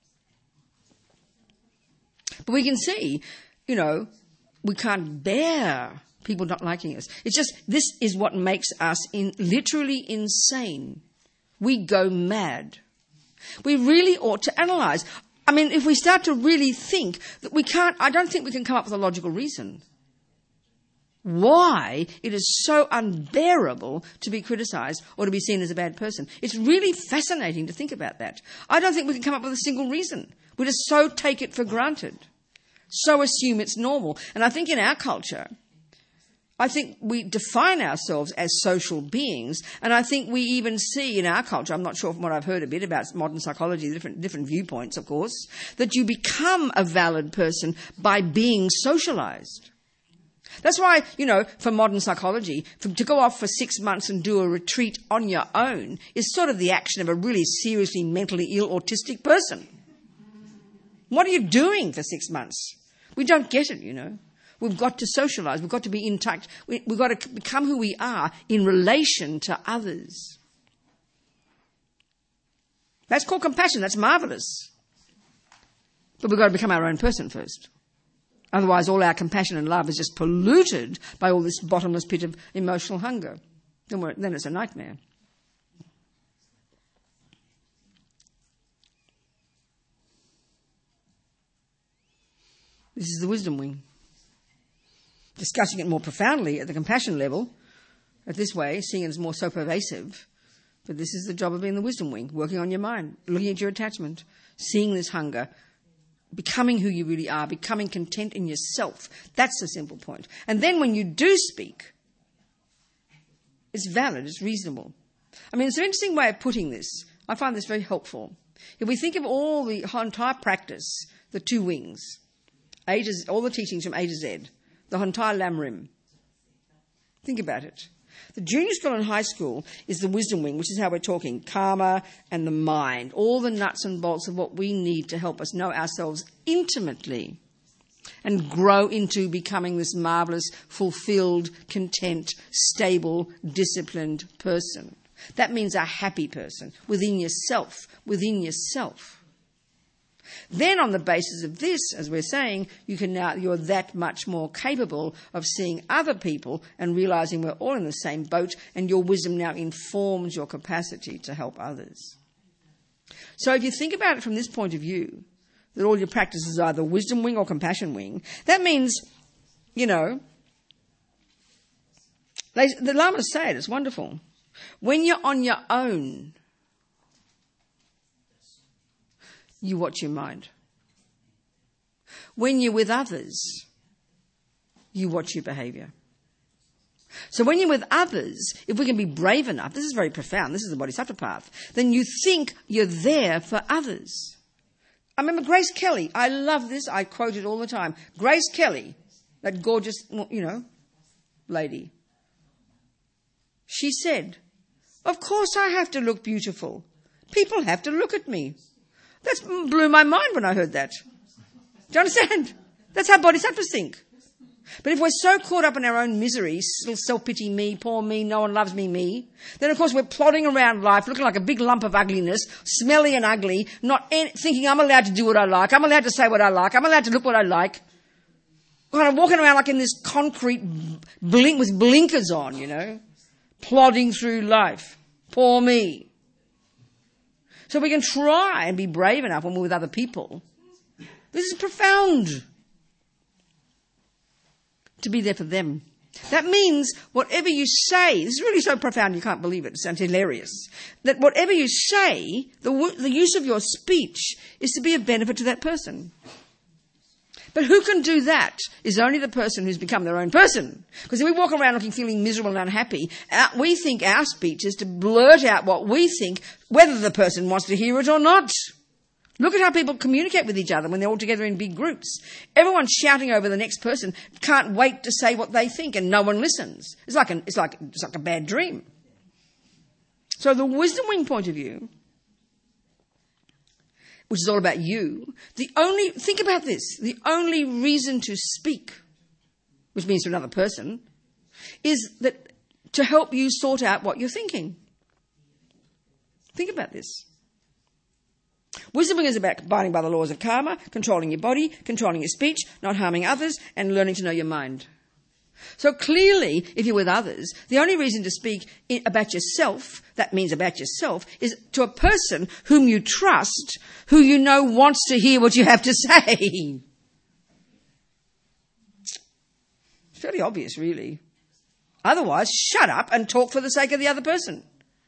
But we can see, you know, we can't bear people not liking us. It's just, this is what makes us in, literally insane. We go mad. We really ought to analyse. I mean, if we start to really think that we can't, I don't think we can come up with a logical reason why it is so unbearable to be criticised or to be seen as a bad person. It's really fascinating to think about that. I don't think we can come up with a single reason. We just so take it for granted, so assume it's normal. And I think in our culture, I think we define ourselves as social beings, and I think we even see in our culture, I'm not sure from what I've heard a bit about modern psychology, different, different viewpoints, of course, that you become a valid person by being socialised. That's why, you know, for modern psychology, for, to go off for six months and do a retreat on your own is sort of the action of a really seriously mentally ill autistic person. What are you doing for six months? We don't get it, you know. We've got to socialise. We've got to be intact. We, we've got to become who we are in relation to others. That's called compassion. That's marvellous. But we've got to become our own person first. Otherwise, all our compassion and love is just polluted by all this bottomless pit of emotional hunger. Then, we're, then it's a nightmare. This is the wisdom wing. Discussing it more profoundly at the compassion level, at this way, seeing it as more so pervasive. But this is the job of being the wisdom wing, working on your mind, looking at your attachment, seeing this hunger, becoming who you really are, becoming content in yourself. That's the simple point. And then when you do speak, it's valid, it's reasonable. I mean, it's an interesting way of putting this. I find this very helpful. If we think of all the entire practice, the two wings, A to Z, all the teachings from A to Z, the entire Lamrim. Think about it. The junior school and high school is the wisdom wing, which is how we're talking, karma and the mind, all the nuts and bolts of what we need to help us know ourselves intimately and grow into becoming this marvellous, fulfilled, content, stable, disciplined person. That means a happy person within yourself, within yourself. Then on the basis of this, as we're saying, you can now, you're that much more capable of seeing other people and realising we're all in the same boat, and your wisdom now informs your capacity to help others. So if you think about it from this point of view, that all your practices are either wisdom wing or compassion wing, that means, you know, They, the Lamas say it, it's wonderful. When you're on your own, you watch your mind. When you're with others, you watch your behaviour. So when you're with others, if we can be brave enough, this is very profound, this is the Bodhisattva path, then you think you're there for others. I remember Grace Kelly, I love this, I quote it all the time. Grace Kelly, that gorgeous, you know, lady. She said, of course I have to look beautiful. People have to look at me. That blew my mind when I heard that. Do you understand? That's how bodhisattvas think. But if we're so caught up in our own misery, self-pity me, poor me, no one loves me, me, then of course we're plodding around life looking like a big lump of ugliness, smelly and ugly, not any, thinking I'm allowed to do what I like, I'm allowed to say what I like, I'm allowed to look what I like. Kind of walking around like in this concrete blink with blinkers on, you know, plodding through life. Poor me. So we can try and be brave enough when we're with other people. This is profound. To be there for them. That means whatever you say, this is really so profound you can't believe it, it sounds hilarious, that whatever you say, the, the use of your speech is to be of benefit to that person. But who can do that is only the person who's become their own person. Because if we walk around looking, feeling miserable and unhappy, our, we think our speech is to blurt out what we think, whether the person wants to hear it or not. Look at how people communicate with each other when they're all together in big groups. Everyone's shouting over the next person, can't wait to say what they think, and no one listens. It's like, an, it's like, it's like a bad dream. So the wisdom wing point of view, which is all about you, the only, think about this, the only reason to speak, which means to another person, is that to help you sort out what you're thinking. Think about this. Wisdom is about abiding by the laws of karma, controlling your body, controlling your speech, not harming others, and learning to know your mind. So clearly, if you're with others, the only reason to speak about yourself, that means about yourself, is to a person whom you trust, who you know wants to hear what you have to say. It's fairly obvious, really. Otherwise, shut up and talk for the sake of the other person.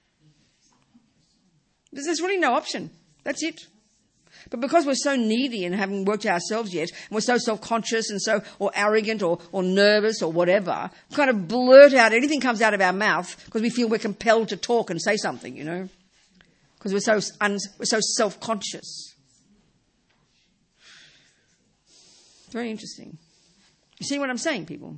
There's really no option. That's it. But because we're so needy and haven't worked ourselves yet, and we're so self-conscious and so, or arrogant or, or nervous or whatever, we kind of blurt out, anything comes out of our mouth because we feel we're compelled to talk and say something, you know, because we're so, un, we're so self-conscious. It's very interesting. You see what I'm saying, people?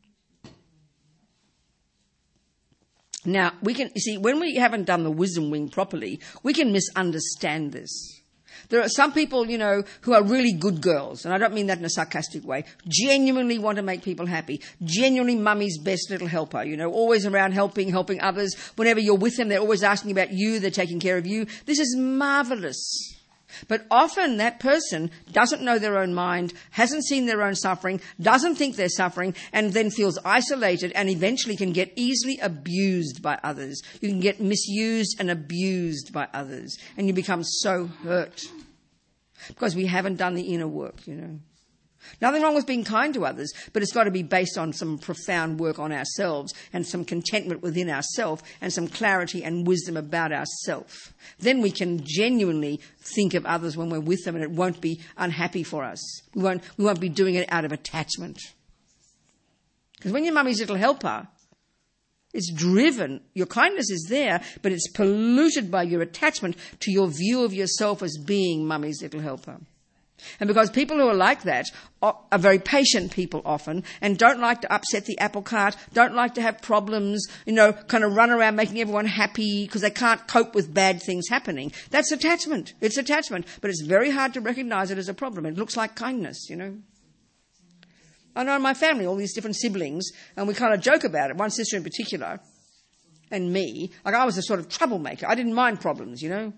Now, we can, you see, when we haven't done the wisdom wing properly, we can misunderstand this. There are some people, you know, who are really good girls, and I don't mean that in a sarcastic way, genuinely want to make people happy, genuinely mummy's best little helper, you know, always around helping, helping others. Whenever you're with them, they're always asking about you, they're taking care of you. This is marvellous. But often that person doesn't know their own mind, hasn't seen their own suffering, doesn't think they're suffering, and then feels isolated and eventually can get easily abused by others. You can get misused and abused by others, and you become so hurt because we haven't done the inner work, you know. Nothing wrong with being kind to others, but it's got to be based on some profound work on ourselves and some contentment within ourselves and some clarity and wisdom about ourselves. Then we can genuinely think of others when we're with them, and it won't be unhappy for us. We won't, we won't be doing it out of attachment. Because when you're mummy's little helper, it's driven, your kindness is there, but it's polluted by your attachment to your view of yourself as being mummy's little helper. And because people who are like that are, are very patient people often and don't like to upset the apple cart, don't like to have problems, you know, kind of run around making everyone happy because they can't cope with bad things happening. That's attachment. It's attachment. But it's very hard to recognize it as a problem. It looks like kindness, you know. I know in my family, all these different siblings, and we kind of joke about it. One sister in particular, and me, like I was a sort of troublemaker. I didn't mind problems, you know.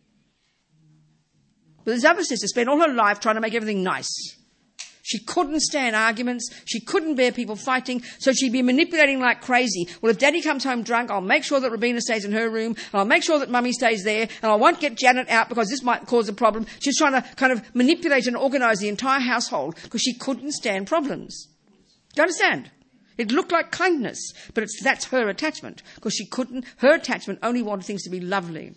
But this other sister spent all her life trying to make everything nice. She couldn't stand arguments. She couldn't bear people fighting. So she'd be manipulating like crazy. Well, if Daddy comes home drunk, I'll make sure that Robina stays in her room. And I'll make sure that Mummy stays there. And I won't get Janet out because this might cause a problem. She's trying to kind of manipulate and organise the entire household because she couldn't stand problems. Do you understand? It looked like kindness, but it's, that's her attachment, because she couldn't, her attachment only wanted things to be lovely.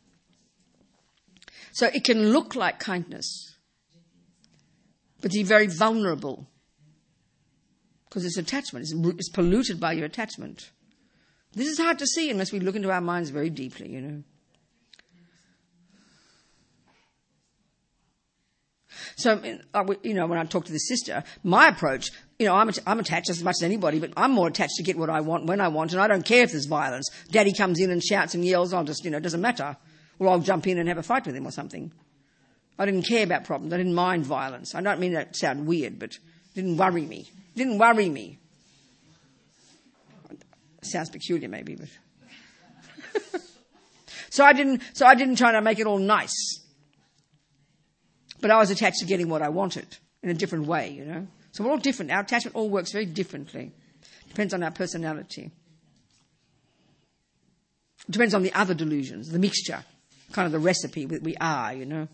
So it can look like kindness, but you're very vulnerable, because it's attachment. It's, it's polluted by your attachment. This is hard to see unless we look into our minds very deeply, you know. So, you know, when I talk to this sister, my approach, you know, I'm, I'm attached as much as anybody, but I'm more attached to get what I want when I want, and I don't care if there's violence. Daddy comes in and shouts and yells, I'll just, you know, it doesn't matter. Or I'll jump in and have a fight with him or something. I didn't care about problems. I didn't mind violence. I don't mean that to sound weird, but it didn't worry me. It didn't worry me. It sounds peculiar maybe, but... so I didn't, so I didn't try to make it all nice. But I was attached to getting what I wanted in a different way, you know. So we're all different. Our attachment all works very differently. Depends on our personality. It depends on the other delusions, the mixture, kind of the recipe that we are, you know.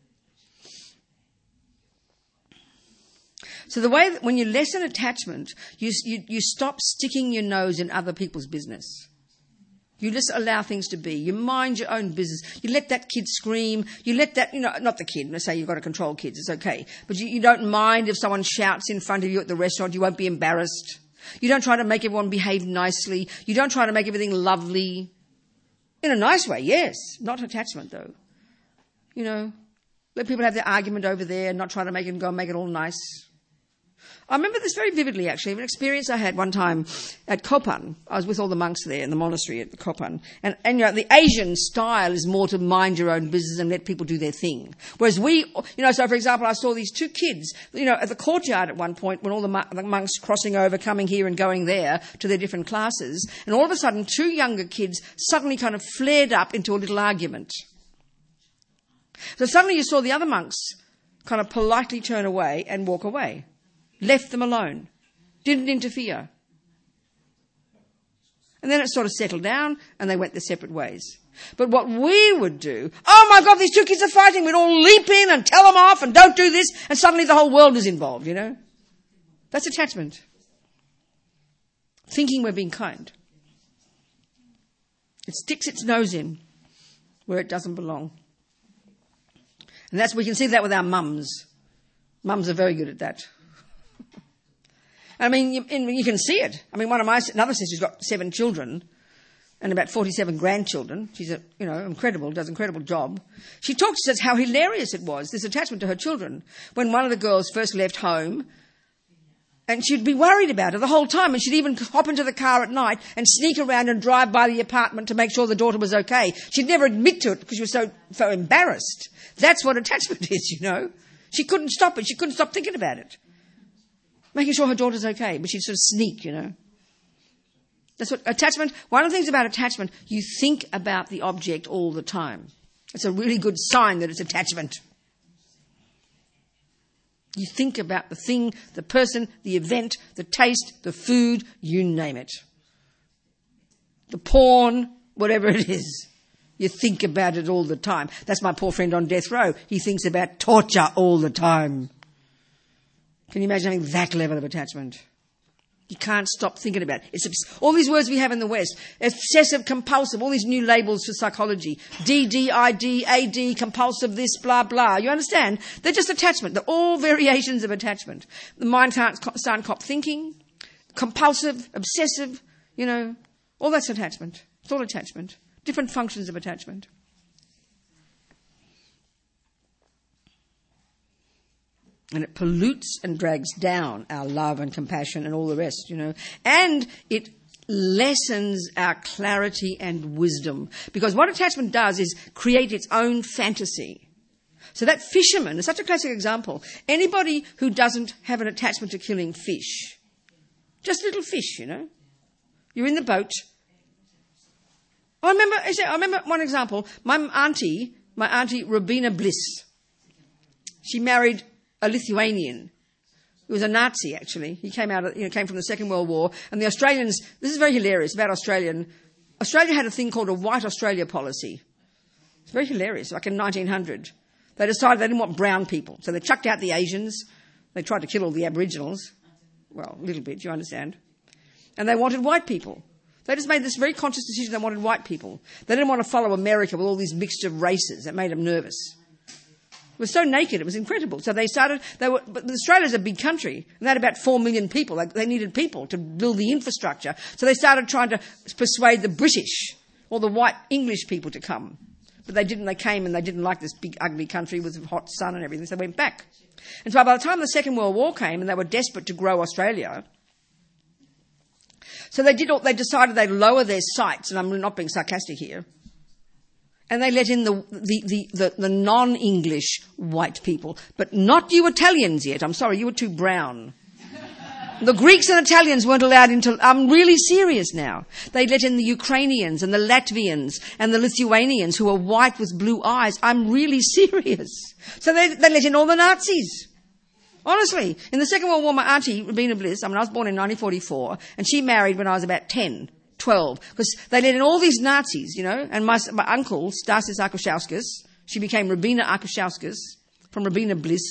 So the way that when you lessen attachment, you, you, you stop sticking your nose in other people's business. You just allow things to be. You mind your own business. You let that kid scream. You let that, you know, not the kid. Let's say you've got to control kids. It's okay. But you, you don't mind if someone shouts in front of you at the restaurant. You won't be embarrassed. You don't try to make everyone behave nicely. You don't try to make everything lovely. In a nice way, yes. Not attachment, though. You know, let people have their argument over there and not try to make it go and make it all nice. I remember this very vividly, actually, of an experience I had one time at Kopan. I was with all the monks there in the monastery at Kopan. And, and you know, the Asian style is more to mind your own business and let people do their thing. Whereas we, you know, so for example, I saw these two kids, you know, at the courtyard at one point when all the, mon- the monks crossing over, coming here and going there to their different classes. And all of a sudden, two younger kids suddenly kind of flared up into a little argument. So suddenly you saw the other monks kind of politely turn away and walk away. Left them alone. Didn't interfere. And then it sort of settled down and they went their separate ways. But what we would do, oh my God, these two kids are fighting, we'd all leap in and tell them off and don't do this, and suddenly the whole world is involved, you know. That's attachment. Thinking we're being kind. It sticks its nose in where it doesn't belong. And that's, we can see that with our mums. Mums are very good at that. I mean, you, you can see it. I mean, one of my, another sister's got seven children and about forty-seven grandchildren. She's, a, you know, incredible, does an incredible job. She talks to us how hilarious it was, this attachment to her children. When one of the girls first left home, and she'd be worried about her the whole time, and she'd even hop into the car at night and sneak around and drive by the apartment to make sure the daughter was okay. She'd never admit to it because she was so, so embarrassed. That's what attachment is, you know. She couldn't stop it. She couldn't stop thinking about it. Making sure her daughter's okay, but she'd sort of sneak, you know. That's what attachment, one of the things about attachment, you think about the object all the time. It's a really good sign that it's attachment. You think about the thing, the person, the event, the taste, the food, you name it. The porn, whatever it is. You think about it all the time. That's my poor friend on death row. He thinks about torture all the time. Can you imagine having that level of attachment? You can't stop thinking about it. It's obs- all these words we have in the West. Obsessive, compulsive, all these new labels for psychology. D, D, I, D, A, D, compulsive, this, blah, blah. You understand? They're just attachment. They're all variations of attachment. The mind can't start cop thinking. Compulsive, obsessive, you know, all that's attachment. It's all attachment. Different functions of attachment. And it pollutes and drags down our love and compassion and all the rest, you know. And it lessens our clarity and wisdom. Because what attachment does is create its own fantasy. So that fisherman is such a classic example. Anybody who doesn't have an attachment to killing fish, just little fish, you know. You're in the boat. I remember, I remember one example. My auntie, my auntie Robina Bliss, she married a Lithuanian. He was a Nazi, actually. He came out, of, you know, came from the Second World War. And the Australians, this is very hilarious about Australian. Australia had a thing called a White Australia policy. It's very hilarious, like in nineteen hundred. They decided they didn't want brown people. So they chucked out the Asians. They tried to kill all the Aboriginals. Well, a little bit, you understand. And they wanted white people. They just made this very conscious decision they wanted white people. They didn't want to follow America with all these mixture of races. That made them nervous. It was so naked, it was incredible. So they started, they were, but Australia's a big country, and they had about four million people. They, they needed people to build the infrastructure. So they started trying to persuade the British or the white English people to come. But they didn't, they came and they didn't like this big ugly country with hot sun and everything, so they went back. And so by the time the Second World War came and they were desperate to grow Australia, so they did all, they decided they'd lower their sights, and I'm not being sarcastic here, and they let in the, the, the, the, the non-English white people, but not you Italians yet. I'm sorry, you were too brown. The Greeks and Italians weren't allowed into... I'm really serious now. They let in the Ukrainians and the Latvians and the Lithuanians who are white with blue eyes. I'm really serious. So they, they let in all the Nazis. Honestly. In the Second World War, my auntie, Rabina Bliss, I mean, I was born in nineteen forty-four, and she married when I was about ten, twelve, because they let in all these Nazis, you know, and my, my uncle, Stasis Arkushauskas, she became Rabina Arkushauskas, from Rabina Bliss.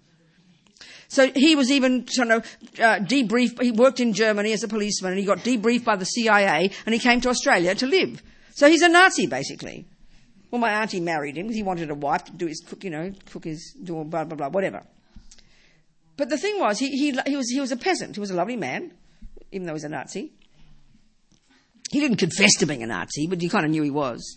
So he was even, you know, uh, debriefed. He worked in Germany as a policeman, and he got debriefed by the C I A, and he came to Australia to live. So he's a Nazi, basically. Well, my auntie married him because he wanted a wife to do his cook, you know, cook his, do blah blah blah, whatever. But the thing was, he he he was he was a peasant. He was a lovely man, even though he was a Nazi. He didn't confess to being a Nazi, but you kind of knew he was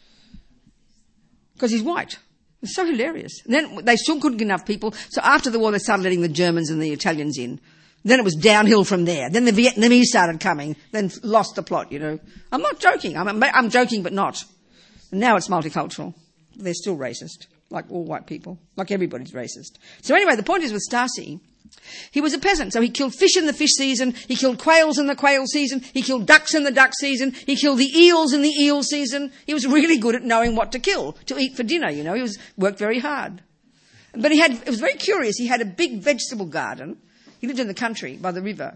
because he's white. It's so hilarious. And then they still couldn't get enough people. So after the war, they started letting the Germans and the Italians in. Then it was downhill from there. Then the Vietnamese started coming. Then lost the plot, you know. I'm not joking. I'm, I'm joking, but not. And now it's multicultural. They're still racist, like all white people. Like everybody's racist. So anyway, the point is with Stasi, he was a peasant, so he killed fish in the fish season, he killed quails in the quail season, he killed ducks in the duck season, he killed the eels in the eel season. He was really good at knowing what to kill, to eat for dinner, you know. He was worked very hard. But he had, it was very curious, he had a big vegetable garden. He lived in the country by the river.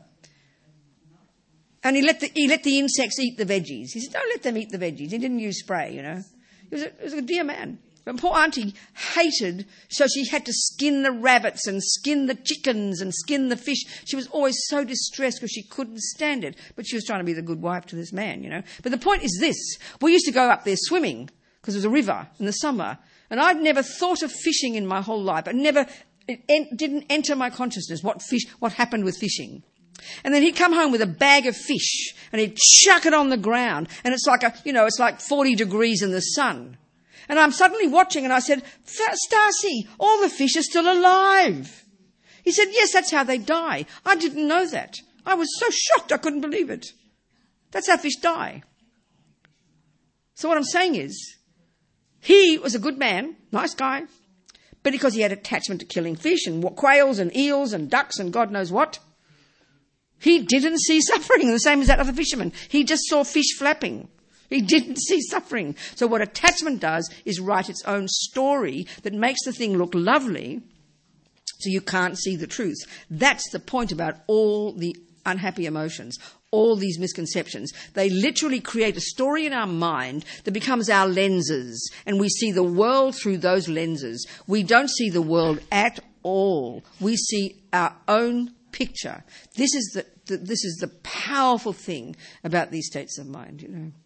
And he let the, he let the insects eat the veggies. He said, don't let them eat the veggies. He didn't use spray, you know. He was a, he was a dear man. But poor auntie hated, so she had to skin the rabbits and skin the chickens and skin the fish. She was always so distressed because she couldn't stand it. But she was trying to be the good wife to this man, you know. But the point is this. We used to go up there swimming because there was a river in the summer. And I'd never thought of fishing in my whole life. I never, it en- didn't enter my consciousness what fish, what happened with fishing. And then he'd come home with a bag of fish and he'd chuck it on the ground. And it's like a, you know, it's like forty degrees in the sun. And I'm suddenly watching and I said, Stasi, all the fish are still alive. He said, yes, that's how they die. I didn't know that. I was so shocked I couldn't believe it. That's how fish die. So what I'm saying is, he was a good man, nice guy, but because he had attachment to killing fish and quails and eels and ducks and God knows what, he didn't see suffering, the same as that other fisherman. He just saw fish flapping. He didn't see suffering. So what attachment does is write its own story that makes the thing look lovely so you can't see the truth. That's the point about all the unhappy emotions, all these misconceptions. They literally create a story in our mind that becomes our lenses, and we see the world through those lenses. We don't see the world at all. We see our own picture. This is the, the this is the powerful thing about these states of mind, you know.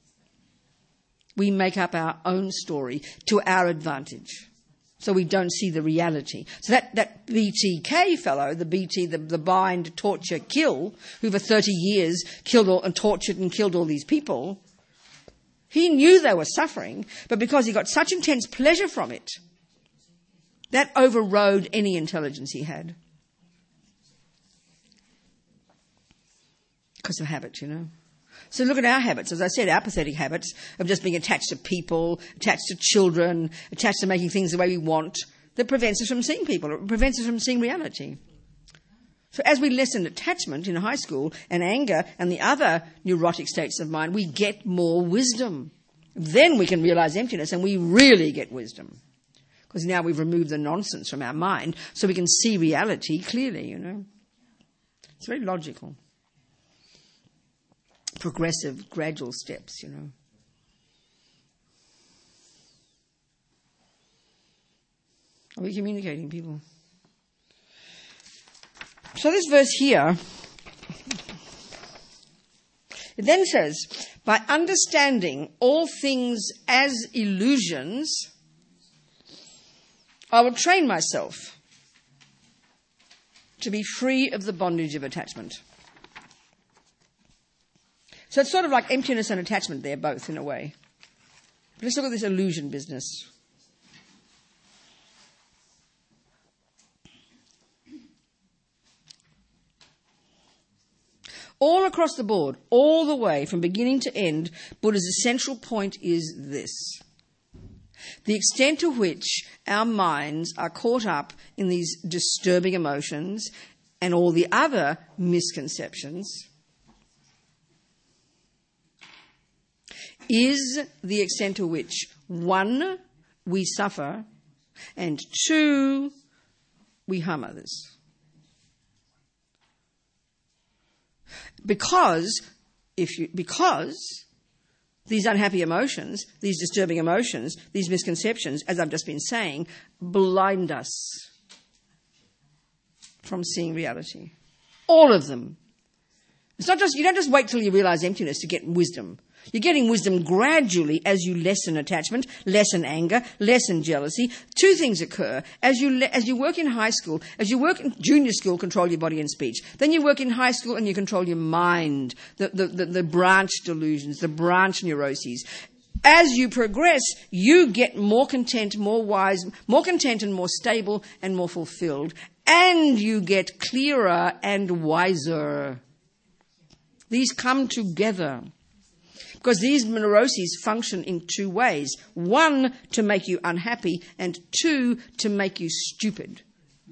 We make up our own story to our advantage. So we don't see the reality. So that, that B T K fellow, the B T, the, the bind, torture, kill, who for thirty years killed all, and tortured and killed all these people, he knew they were suffering, but because he got such intense pleasure from it, that overrode any intelligence he had. Because of habit, you know. So look at our habits. As I said, our pathetic habits of just being attached to people, attached to children, attached to making things the way we want, that prevents us from seeing people. It prevents us from seeing reality. So as we lessen attachment in high school and anger and the other neurotic states of mind, we get more wisdom. Then we can realize emptiness and we really get wisdom. Because now we've removed the nonsense from our mind so we can see reality clearly, you know. It's very logical. Progressive, gradual steps, you know. Are we communicating, people? So this verse here It then says, by understanding all things as illusions, I will train myself to be free of the bondage of attachment. So it's sort of like emptiness and attachment there, both in a way. But let's look at this illusion business. All across the board, all the way from beginning to end, Buddha's essential point is this: the extent to which our minds are caught up in these disturbing emotions and all the other misconceptions is the extent to which, one, we suffer, and two, we harm others. Because if you, because these unhappy emotions, these disturbing emotions, these misconceptions, as I've just been saying, blind us from seeing reality. All of them. It's not just, you don't just wait till you realize emptiness to get wisdom. You're getting wisdom gradually as you lessen attachment, lessen anger, lessen jealousy. Two things occur. As you le- as you work in high school, as you work in junior school, control your body and speech. Then you work in high school and you control your mind, the, the, the, the branch delusions, the branch neuroses. As you progress, you get more content, more wise, more content and more stable and more fulfilled. And you get clearer and wiser. These come together. Because these neuroses function in two ways. One, to make you unhappy, and two, to make you stupid,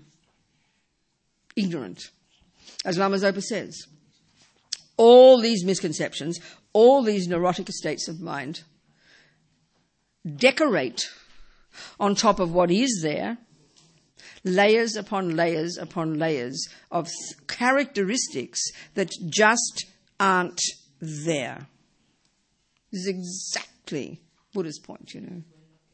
ignorant. As Lama Zopa says, all these misconceptions, all these neurotic states of mind decorate on top of what is there, layers upon layers upon layers of characteristics that just aren't there. This is exactly Buddha's point, you know.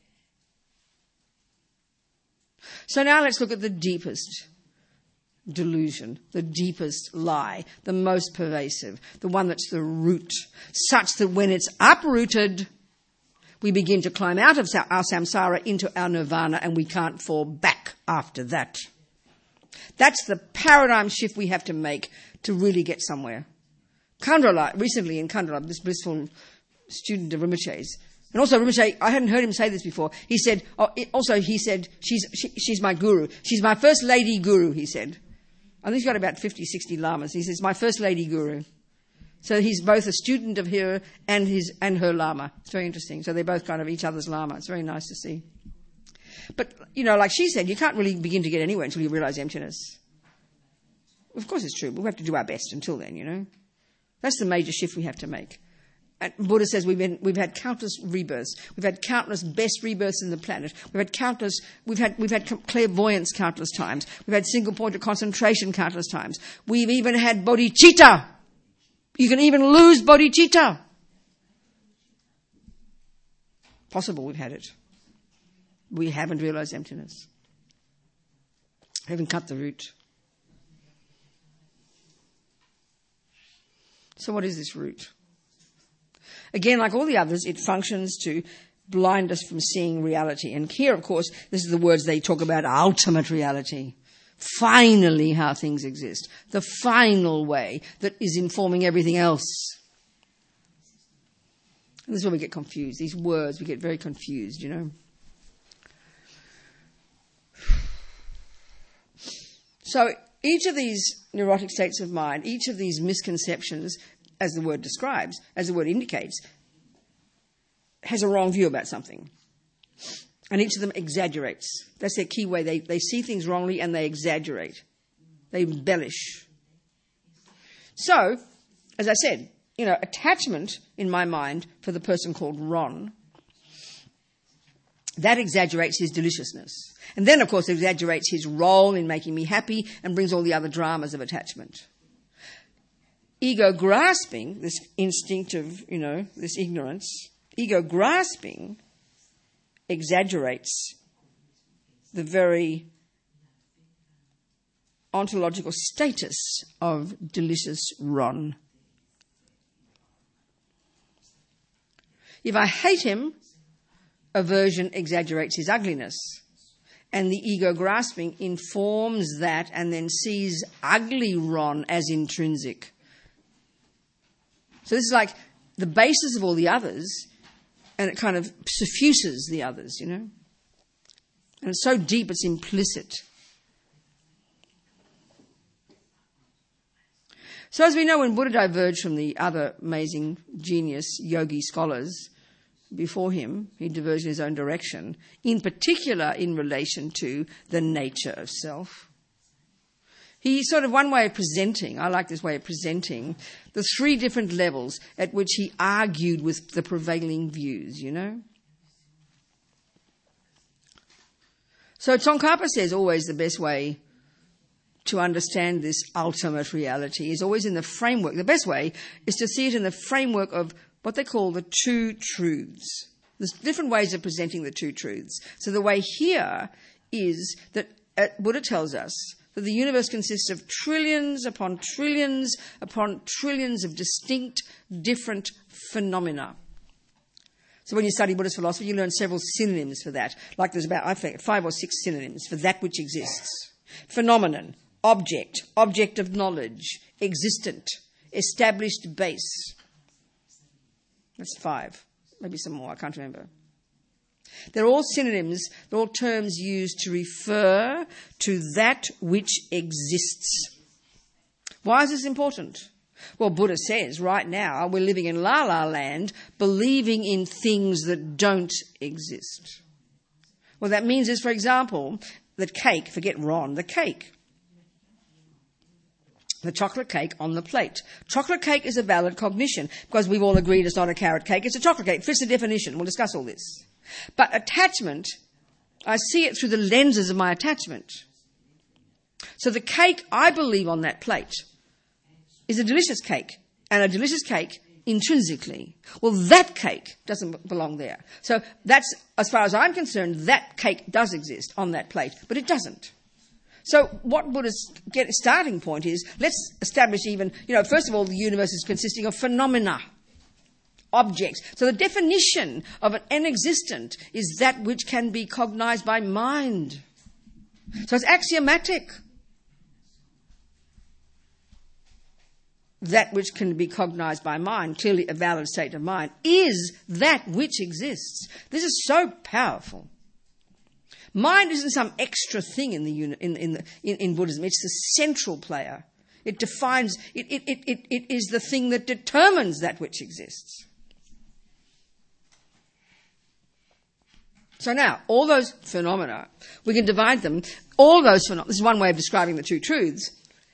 So now let's look at the deepest delusion, the deepest lie, the most pervasive, the one that's the root, such that when it's uprooted, we begin to climb out of our samsara into our nirvana and we can't fall back after that. That's the paradigm shift we have to make to really get somewhere. Khandrolak, recently in Khandrolak, this blissful student of Rinpoche's, and also Rinpoche, I hadn't heard him say this before. He said, oh, it, also he said, she's she, she's my guru. She's my first lady guru, he said. I think he's got about fifty, sixty lamas. He says, my first lady guru. So he's both a student of her and his and her lama. It's very interesting. So they're both kind of each other's lama. It's very nice to see. But, you know, like she said, you can't really begin to get anywhere until you realize emptiness. Of course it's true, but we have to do our best until then, you know. That's the major shift we have to make. And Buddha says we've been, we've had countless rebirths. We've had countless best rebirths in the planet. We've had countless, we've had, we've had clairvoyance countless times. We've had single point of concentration countless times. We've even had bodhicitta. You can even lose bodhicitta. Possible we've had it. We haven't realized emptiness. We haven't cut the root. So what is this root? Again, like all the others, it functions to blind us from seeing reality. And here, of course, this is the words they talk about, ultimate reality. Finally how things exist. The final way that is informing everything else. And this is where we get confused. These words, we get very confused, you know. So each of these neurotic states of mind, each of these misconceptions, as the word describes, as the word indicates, has a wrong view about something. And each of them exaggerates. That's their key way. They, they see things wrongly and they exaggerate. They embellish. So, as I said, you know, attachment, in my mind, for the person called Ron, that exaggerates his deliciousness. And then, of course, it exaggerates his role in making me happy and brings all the other dramas of attachment. Ego grasping, this instinctive, you know, this ignorance, ego grasping exaggerates the very ontological status of delicious Ron. If I hate him, aversion exaggerates his ugliness. And the ego grasping informs that and then sees ugly Ron as intrinsic. So this is like the basis of all the others, and it kind of suffuses the others, you know. And it's so deep it's implicit. So as we know, when Buddha diverged from the other amazing genius yogi scholars before him, he diverged in his own direction, in particular in relation to the nature of self. He sort of one way of presenting, I like this way of presenting, the three different levels at which he argued with the prevailing views, you know. So Tsongkhapa says always the best way to understand this ultimate reality is always in the framework. The best way is to see it in the framework of what they call the two truths. There's different ways of presenting the two truths. So the way here is that uh, Buddha tells us that the universe consists of trillions upon trillions upon trillions of distinct, different phenomena. So when you study Buddhist philosophy, you learn several synonyms for that. Like there's about, I think, five or six synonyms for that which exists. Phenomenon, object, object of knowledge, existent, established base. That's five. Maybe some more, I can't remember. They're all synonyms, they're all terms used to refer to that which exists. Why is this important? Well, Buddha says right now we're living in La La Land, believing in things that don't exist. What that means is, for example, the cake, forget Ron, the cake. The chocolate cake on the plate. Chocolate cake is a valid cognition because we've all agreed it's not a carrot cake, it's a chocolate cake. It fits the definition. We'll discuss all this. But attachment, I see it through the lenses of my attachment. So the cake I believe on that plate is a delicious cake, and a delicious cake intrinsically. Well, that cake doesn't belong there. So that's, as far as I'm concerned, that cake does exist on that plate, but it doesn't. So what Buddha's get, starting point is, let's establish even, you know, first of all, the universe is consisting of phenomena, objects. So the definition of an inexistent is that which can be cognized by mind. So it's axiomatic. That which can be cognized by mind, clearly a valid state of mind, is that which exists. This is so powerful. Mind isn't some extra thing in the uni- in, in, the, in, in Buddhism. It's the central player. It defines, it, it, it, it, it is the thing that determines that which exists. So now, all those phenomena, we can divide them, all those phenomena, this is one way of describing the two truths,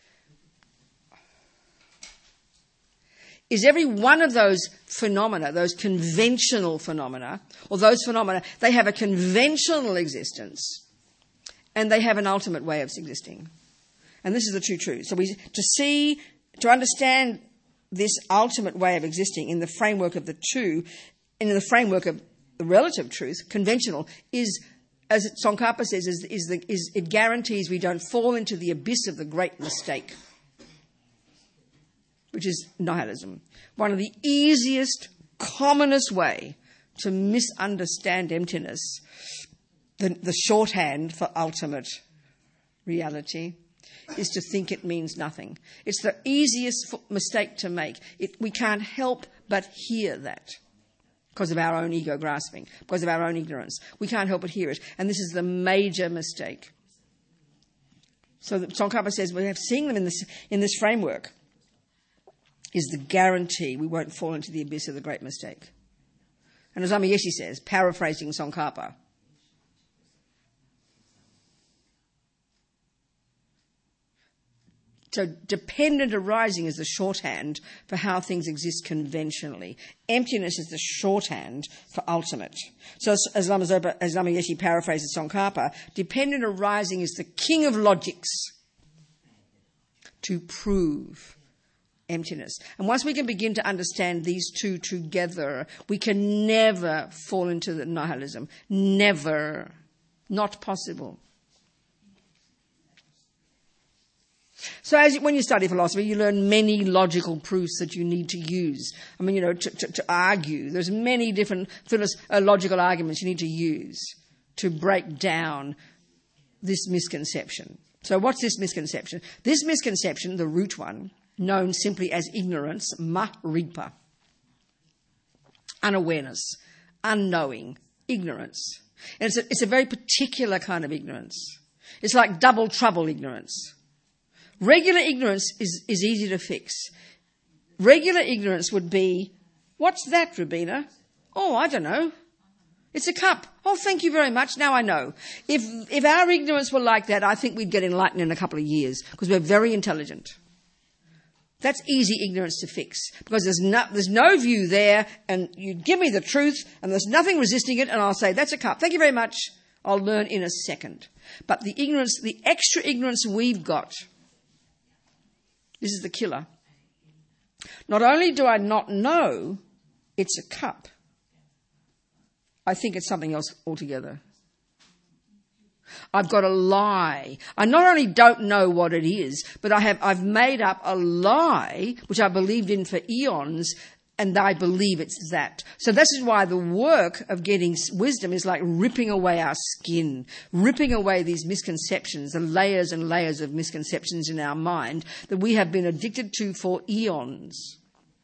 is every one of those phenomena, those conventional phenomena, or those phenomena, they have a conventional existence and they have an ultimate way of existing. And this is the true truth. So we, to see, to understand this ultimate way of existing in the framework of the two, in the framework of the relative truth, conventional, is, as Tsongkhapa says, is, is, the, is it guarantees we don't fall into the abyss of the great mistake, which is nihilism. One of the easiest, commonest way to misunderstand emptiness, the, the shorthand for ultimate reality, is to think it means nothing. It's the easiest mistake to make. It, we can't help but hear that because of our own ego grasping, because of our own ignorance. We can't help but hear it. And this is the major mistake. So Tsongkhapa says we have seeing them in this, in this framework is the guarantee we won't fall into the abyss of the great mistake. And as Amiyeshi says, paraphrasing Tsongkhapa, so dependent arising is the shorthand for how things exist conventionally. Emptiness is the shorthand for ultimate. So as Lama Zopa, as Amiyeshi paraphrases Tsongkhapa, dependent arising is the king of logics to prove emptiness. And once we can begin to understand these two together, we can never fall into the nihilism. Never. Not possible. So as you, when you study philosophy, you learn many logical proofs that you need to use. I mean, you know, to, to, to argue. There's many different philos- uh, logical arguments you need to use to break down this misconception. So what's this misconception? This misconception, the root one, known simply as ignorance, ma-rigpa, unawareness, unknowing, ignorance. And it's a, it's a very particular kind of ignorance. It's like double trouble ignorance. Regular ignorance is, is easy to fix. Regular ignorance would be, what's that, Rabina? Oh, I don't know. It's a cup. Oh, thank you very much. Now I know. If if our ignorance were like that, I think we'd get enlightened in a couple of years because we're very intelligent. That's easy ignorance to fix because there's no, there's no view there and you give me the truth and there's nothing resisting it and I'll say, that's a cup. Thank you very much. I'll learn in a second. But the ignorance, the extra ignorance we've got, this is the killer. Not only do I not know it's a cup, I think it's something else altogether. I've got a lie. I not only don't know what it is, but I have, I've made up a lie, which I believed in for eons, and I believe it's that. So this is why the work of getting wisdom is like ripping away our skin, ripping away these misconceptions, the layers and layers of misconceptions in our mind that we have been addicted to for eons.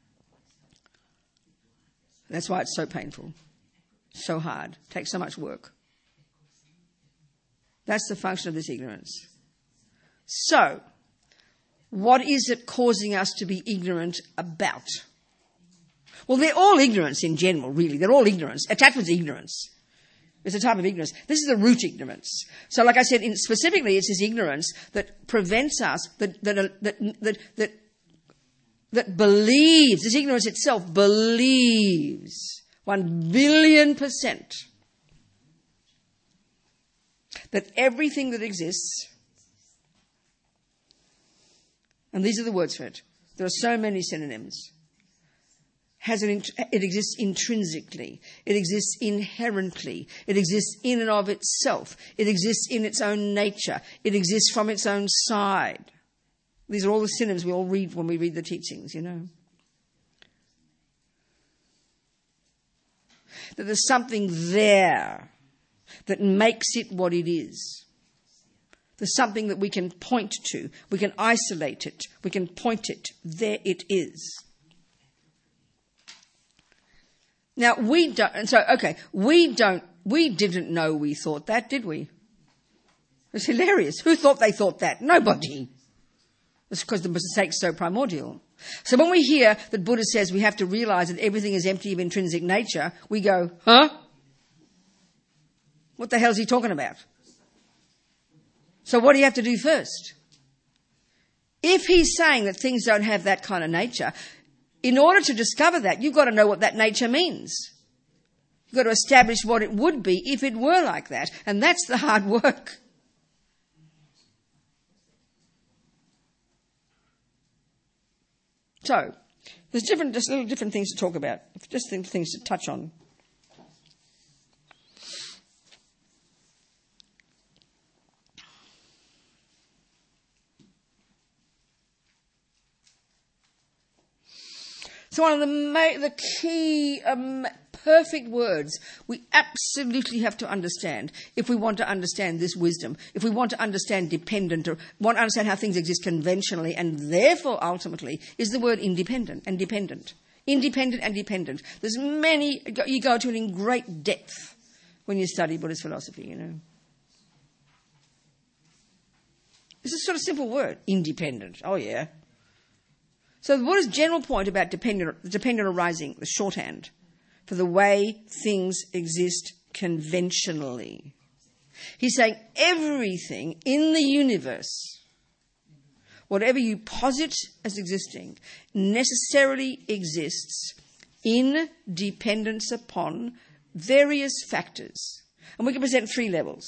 That's why it's so painful, so hard, takes so much work. That's the function of this ignorance. So, what is it causing us to be ignorant about? Well, they're all ignorance in general, really. They're all ignorance. Attachment's ignorance. It's a type of ignorance. This is the root ignorance. So, like I said, in, specifically, it's this ignorance that prevents us, that that that that that, that believes. This ignorance itself believes one billion percent that everything that exists, and these are the words for it. There are so many synonyms. Has an, it exists intrinsically. It exists inherently. It exists in and of itself. It exists in its own nature. It exists from its own side. These are all the synonyms we all read when we read the teachings, you know. That there's something there that makes it what it is. There's something that we can point to. We can isolate it. We can point it. There it is. Now, we don't, and so, okay, we don't, we didn't know we thought that, did we? It's hilarious. Who thought they thought that? Nobody. It's because the mistake's so primordial. So when we hear that Buddha says we have to realize that everything is empty of intrinsic nature, we go, huh? What the hell is he talking about? So what do you have to do first? If he's saying that things don't have that kind of nature, in order to discover that, you've got to know what that nature means. You've got to establish what it would be if it were like that. And that's the hard work. So, there's different, just little different things to talk about, just things to touch on. So one of the ma- the key um, perfect words we absolutely have to understand if we want to understand this wisdom, if we want to understand dependent, or want to understand how things exist conventionally, and therefore ultimately, is the word independent and dependent. Independent and dependent. There's many, you go to it in great depth when you study Buddhist philosophy, you know. It's a sort of simple word, independent. Oh yeah. So what is general point about dependent, dependent arising, the shorthand, for the way things exist conventionally? He's saying everything in the universe, whatever you posit as existing, necessarily exists in dependence upon various factors. And we can present three levels.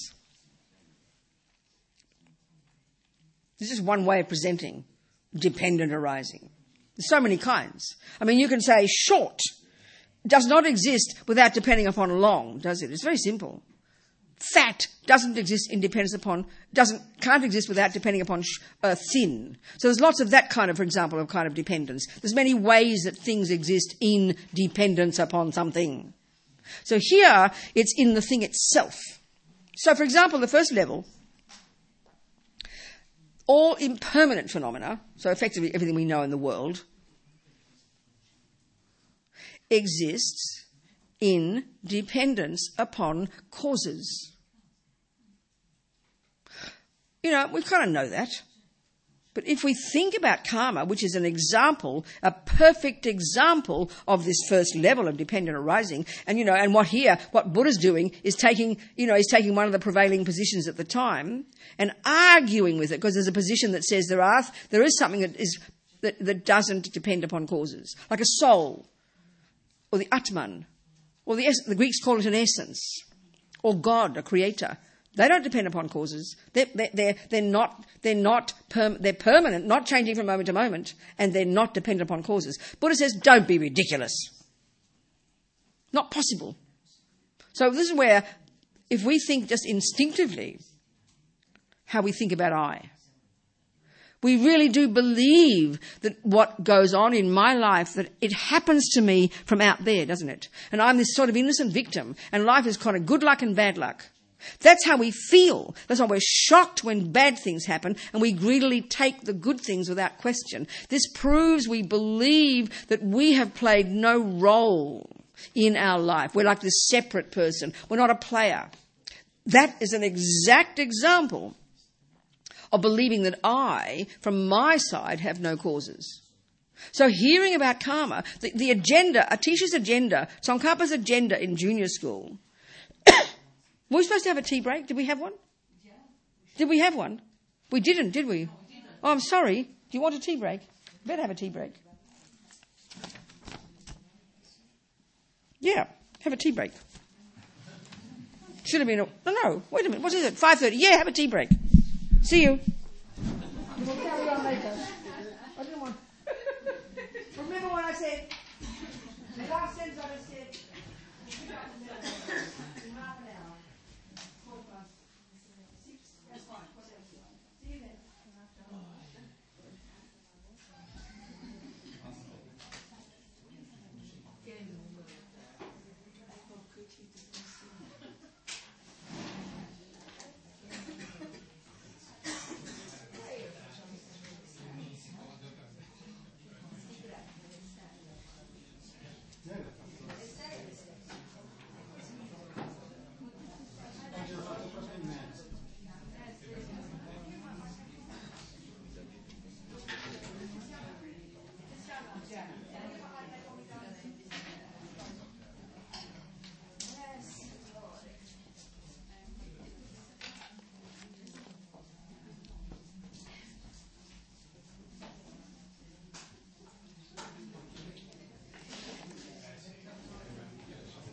This is one way of presenting dependent arising. There's so many kinds. I mean, you can say short does not exist without depending upon long, does it? It's very simple. Fat doesn't exist in dependence upon, doesn't, can't exist without depending upon sh- uh, thin. So there's lots of that kind of, for example, of kind of dependence. There's many ways that things exist in dependence upon something. So here, it's in the thing itself. So, for example, the first level, all impermanent phenomena, so effectively everything we know in the world, exists in dependence upon causes. You know, we kind of know that. But if we think about karma, which is an example, a perfect example of this first level of dependent arising, and, you know, and what here, what Buddha's doing is taking, you know, he's taking one of the prevailing positions at the time and arguing with it, because there's a position that says there are, there is something that is, that, that doesn't depend upon causes, like a soul, or the Atman, or the, the Greeks call it an essence, or God, a creator. They don't depend upon causes. They're, they're, they're, they're not, they're not, perm, they're permanent, not changing from moment to moment, and they're not dependent upon causes. Buddha says, don't be ridiculous. Not possible. So this is where, if we think just instinctively how we think about I, we really do believe that what goes on in my life, that it happens to me from out there, doesn't it? And I'm this sort of innocent victim, and life is kind of good luck and bad luck. That's how we feel. That's why we're shocked when bad things happen, and we greedily take the good things without question. This proves we believe that we have played no role in our life. We're like this separate person. We're not a player. That is an exact example of believing that I, from my side, have no causes. So hearing about karma, the, the agenda, Atisha's agenda, Tsongkhapa's agenda in junior school, were we supposed to have a tea break? Did we have one? Yeah. Did we have one? We didn't, did we? No, we didn't. Oh, I'm sorry. Do you want a tea break? Better have a tea break. Yeah, have a tea break. Should have been a... No, no, wait a minute. What is it? five thirty. Yeah, have a tea break. See you. We'll carry on later. I didn't want... Remember when I said... The last sentence I said... In half an hour.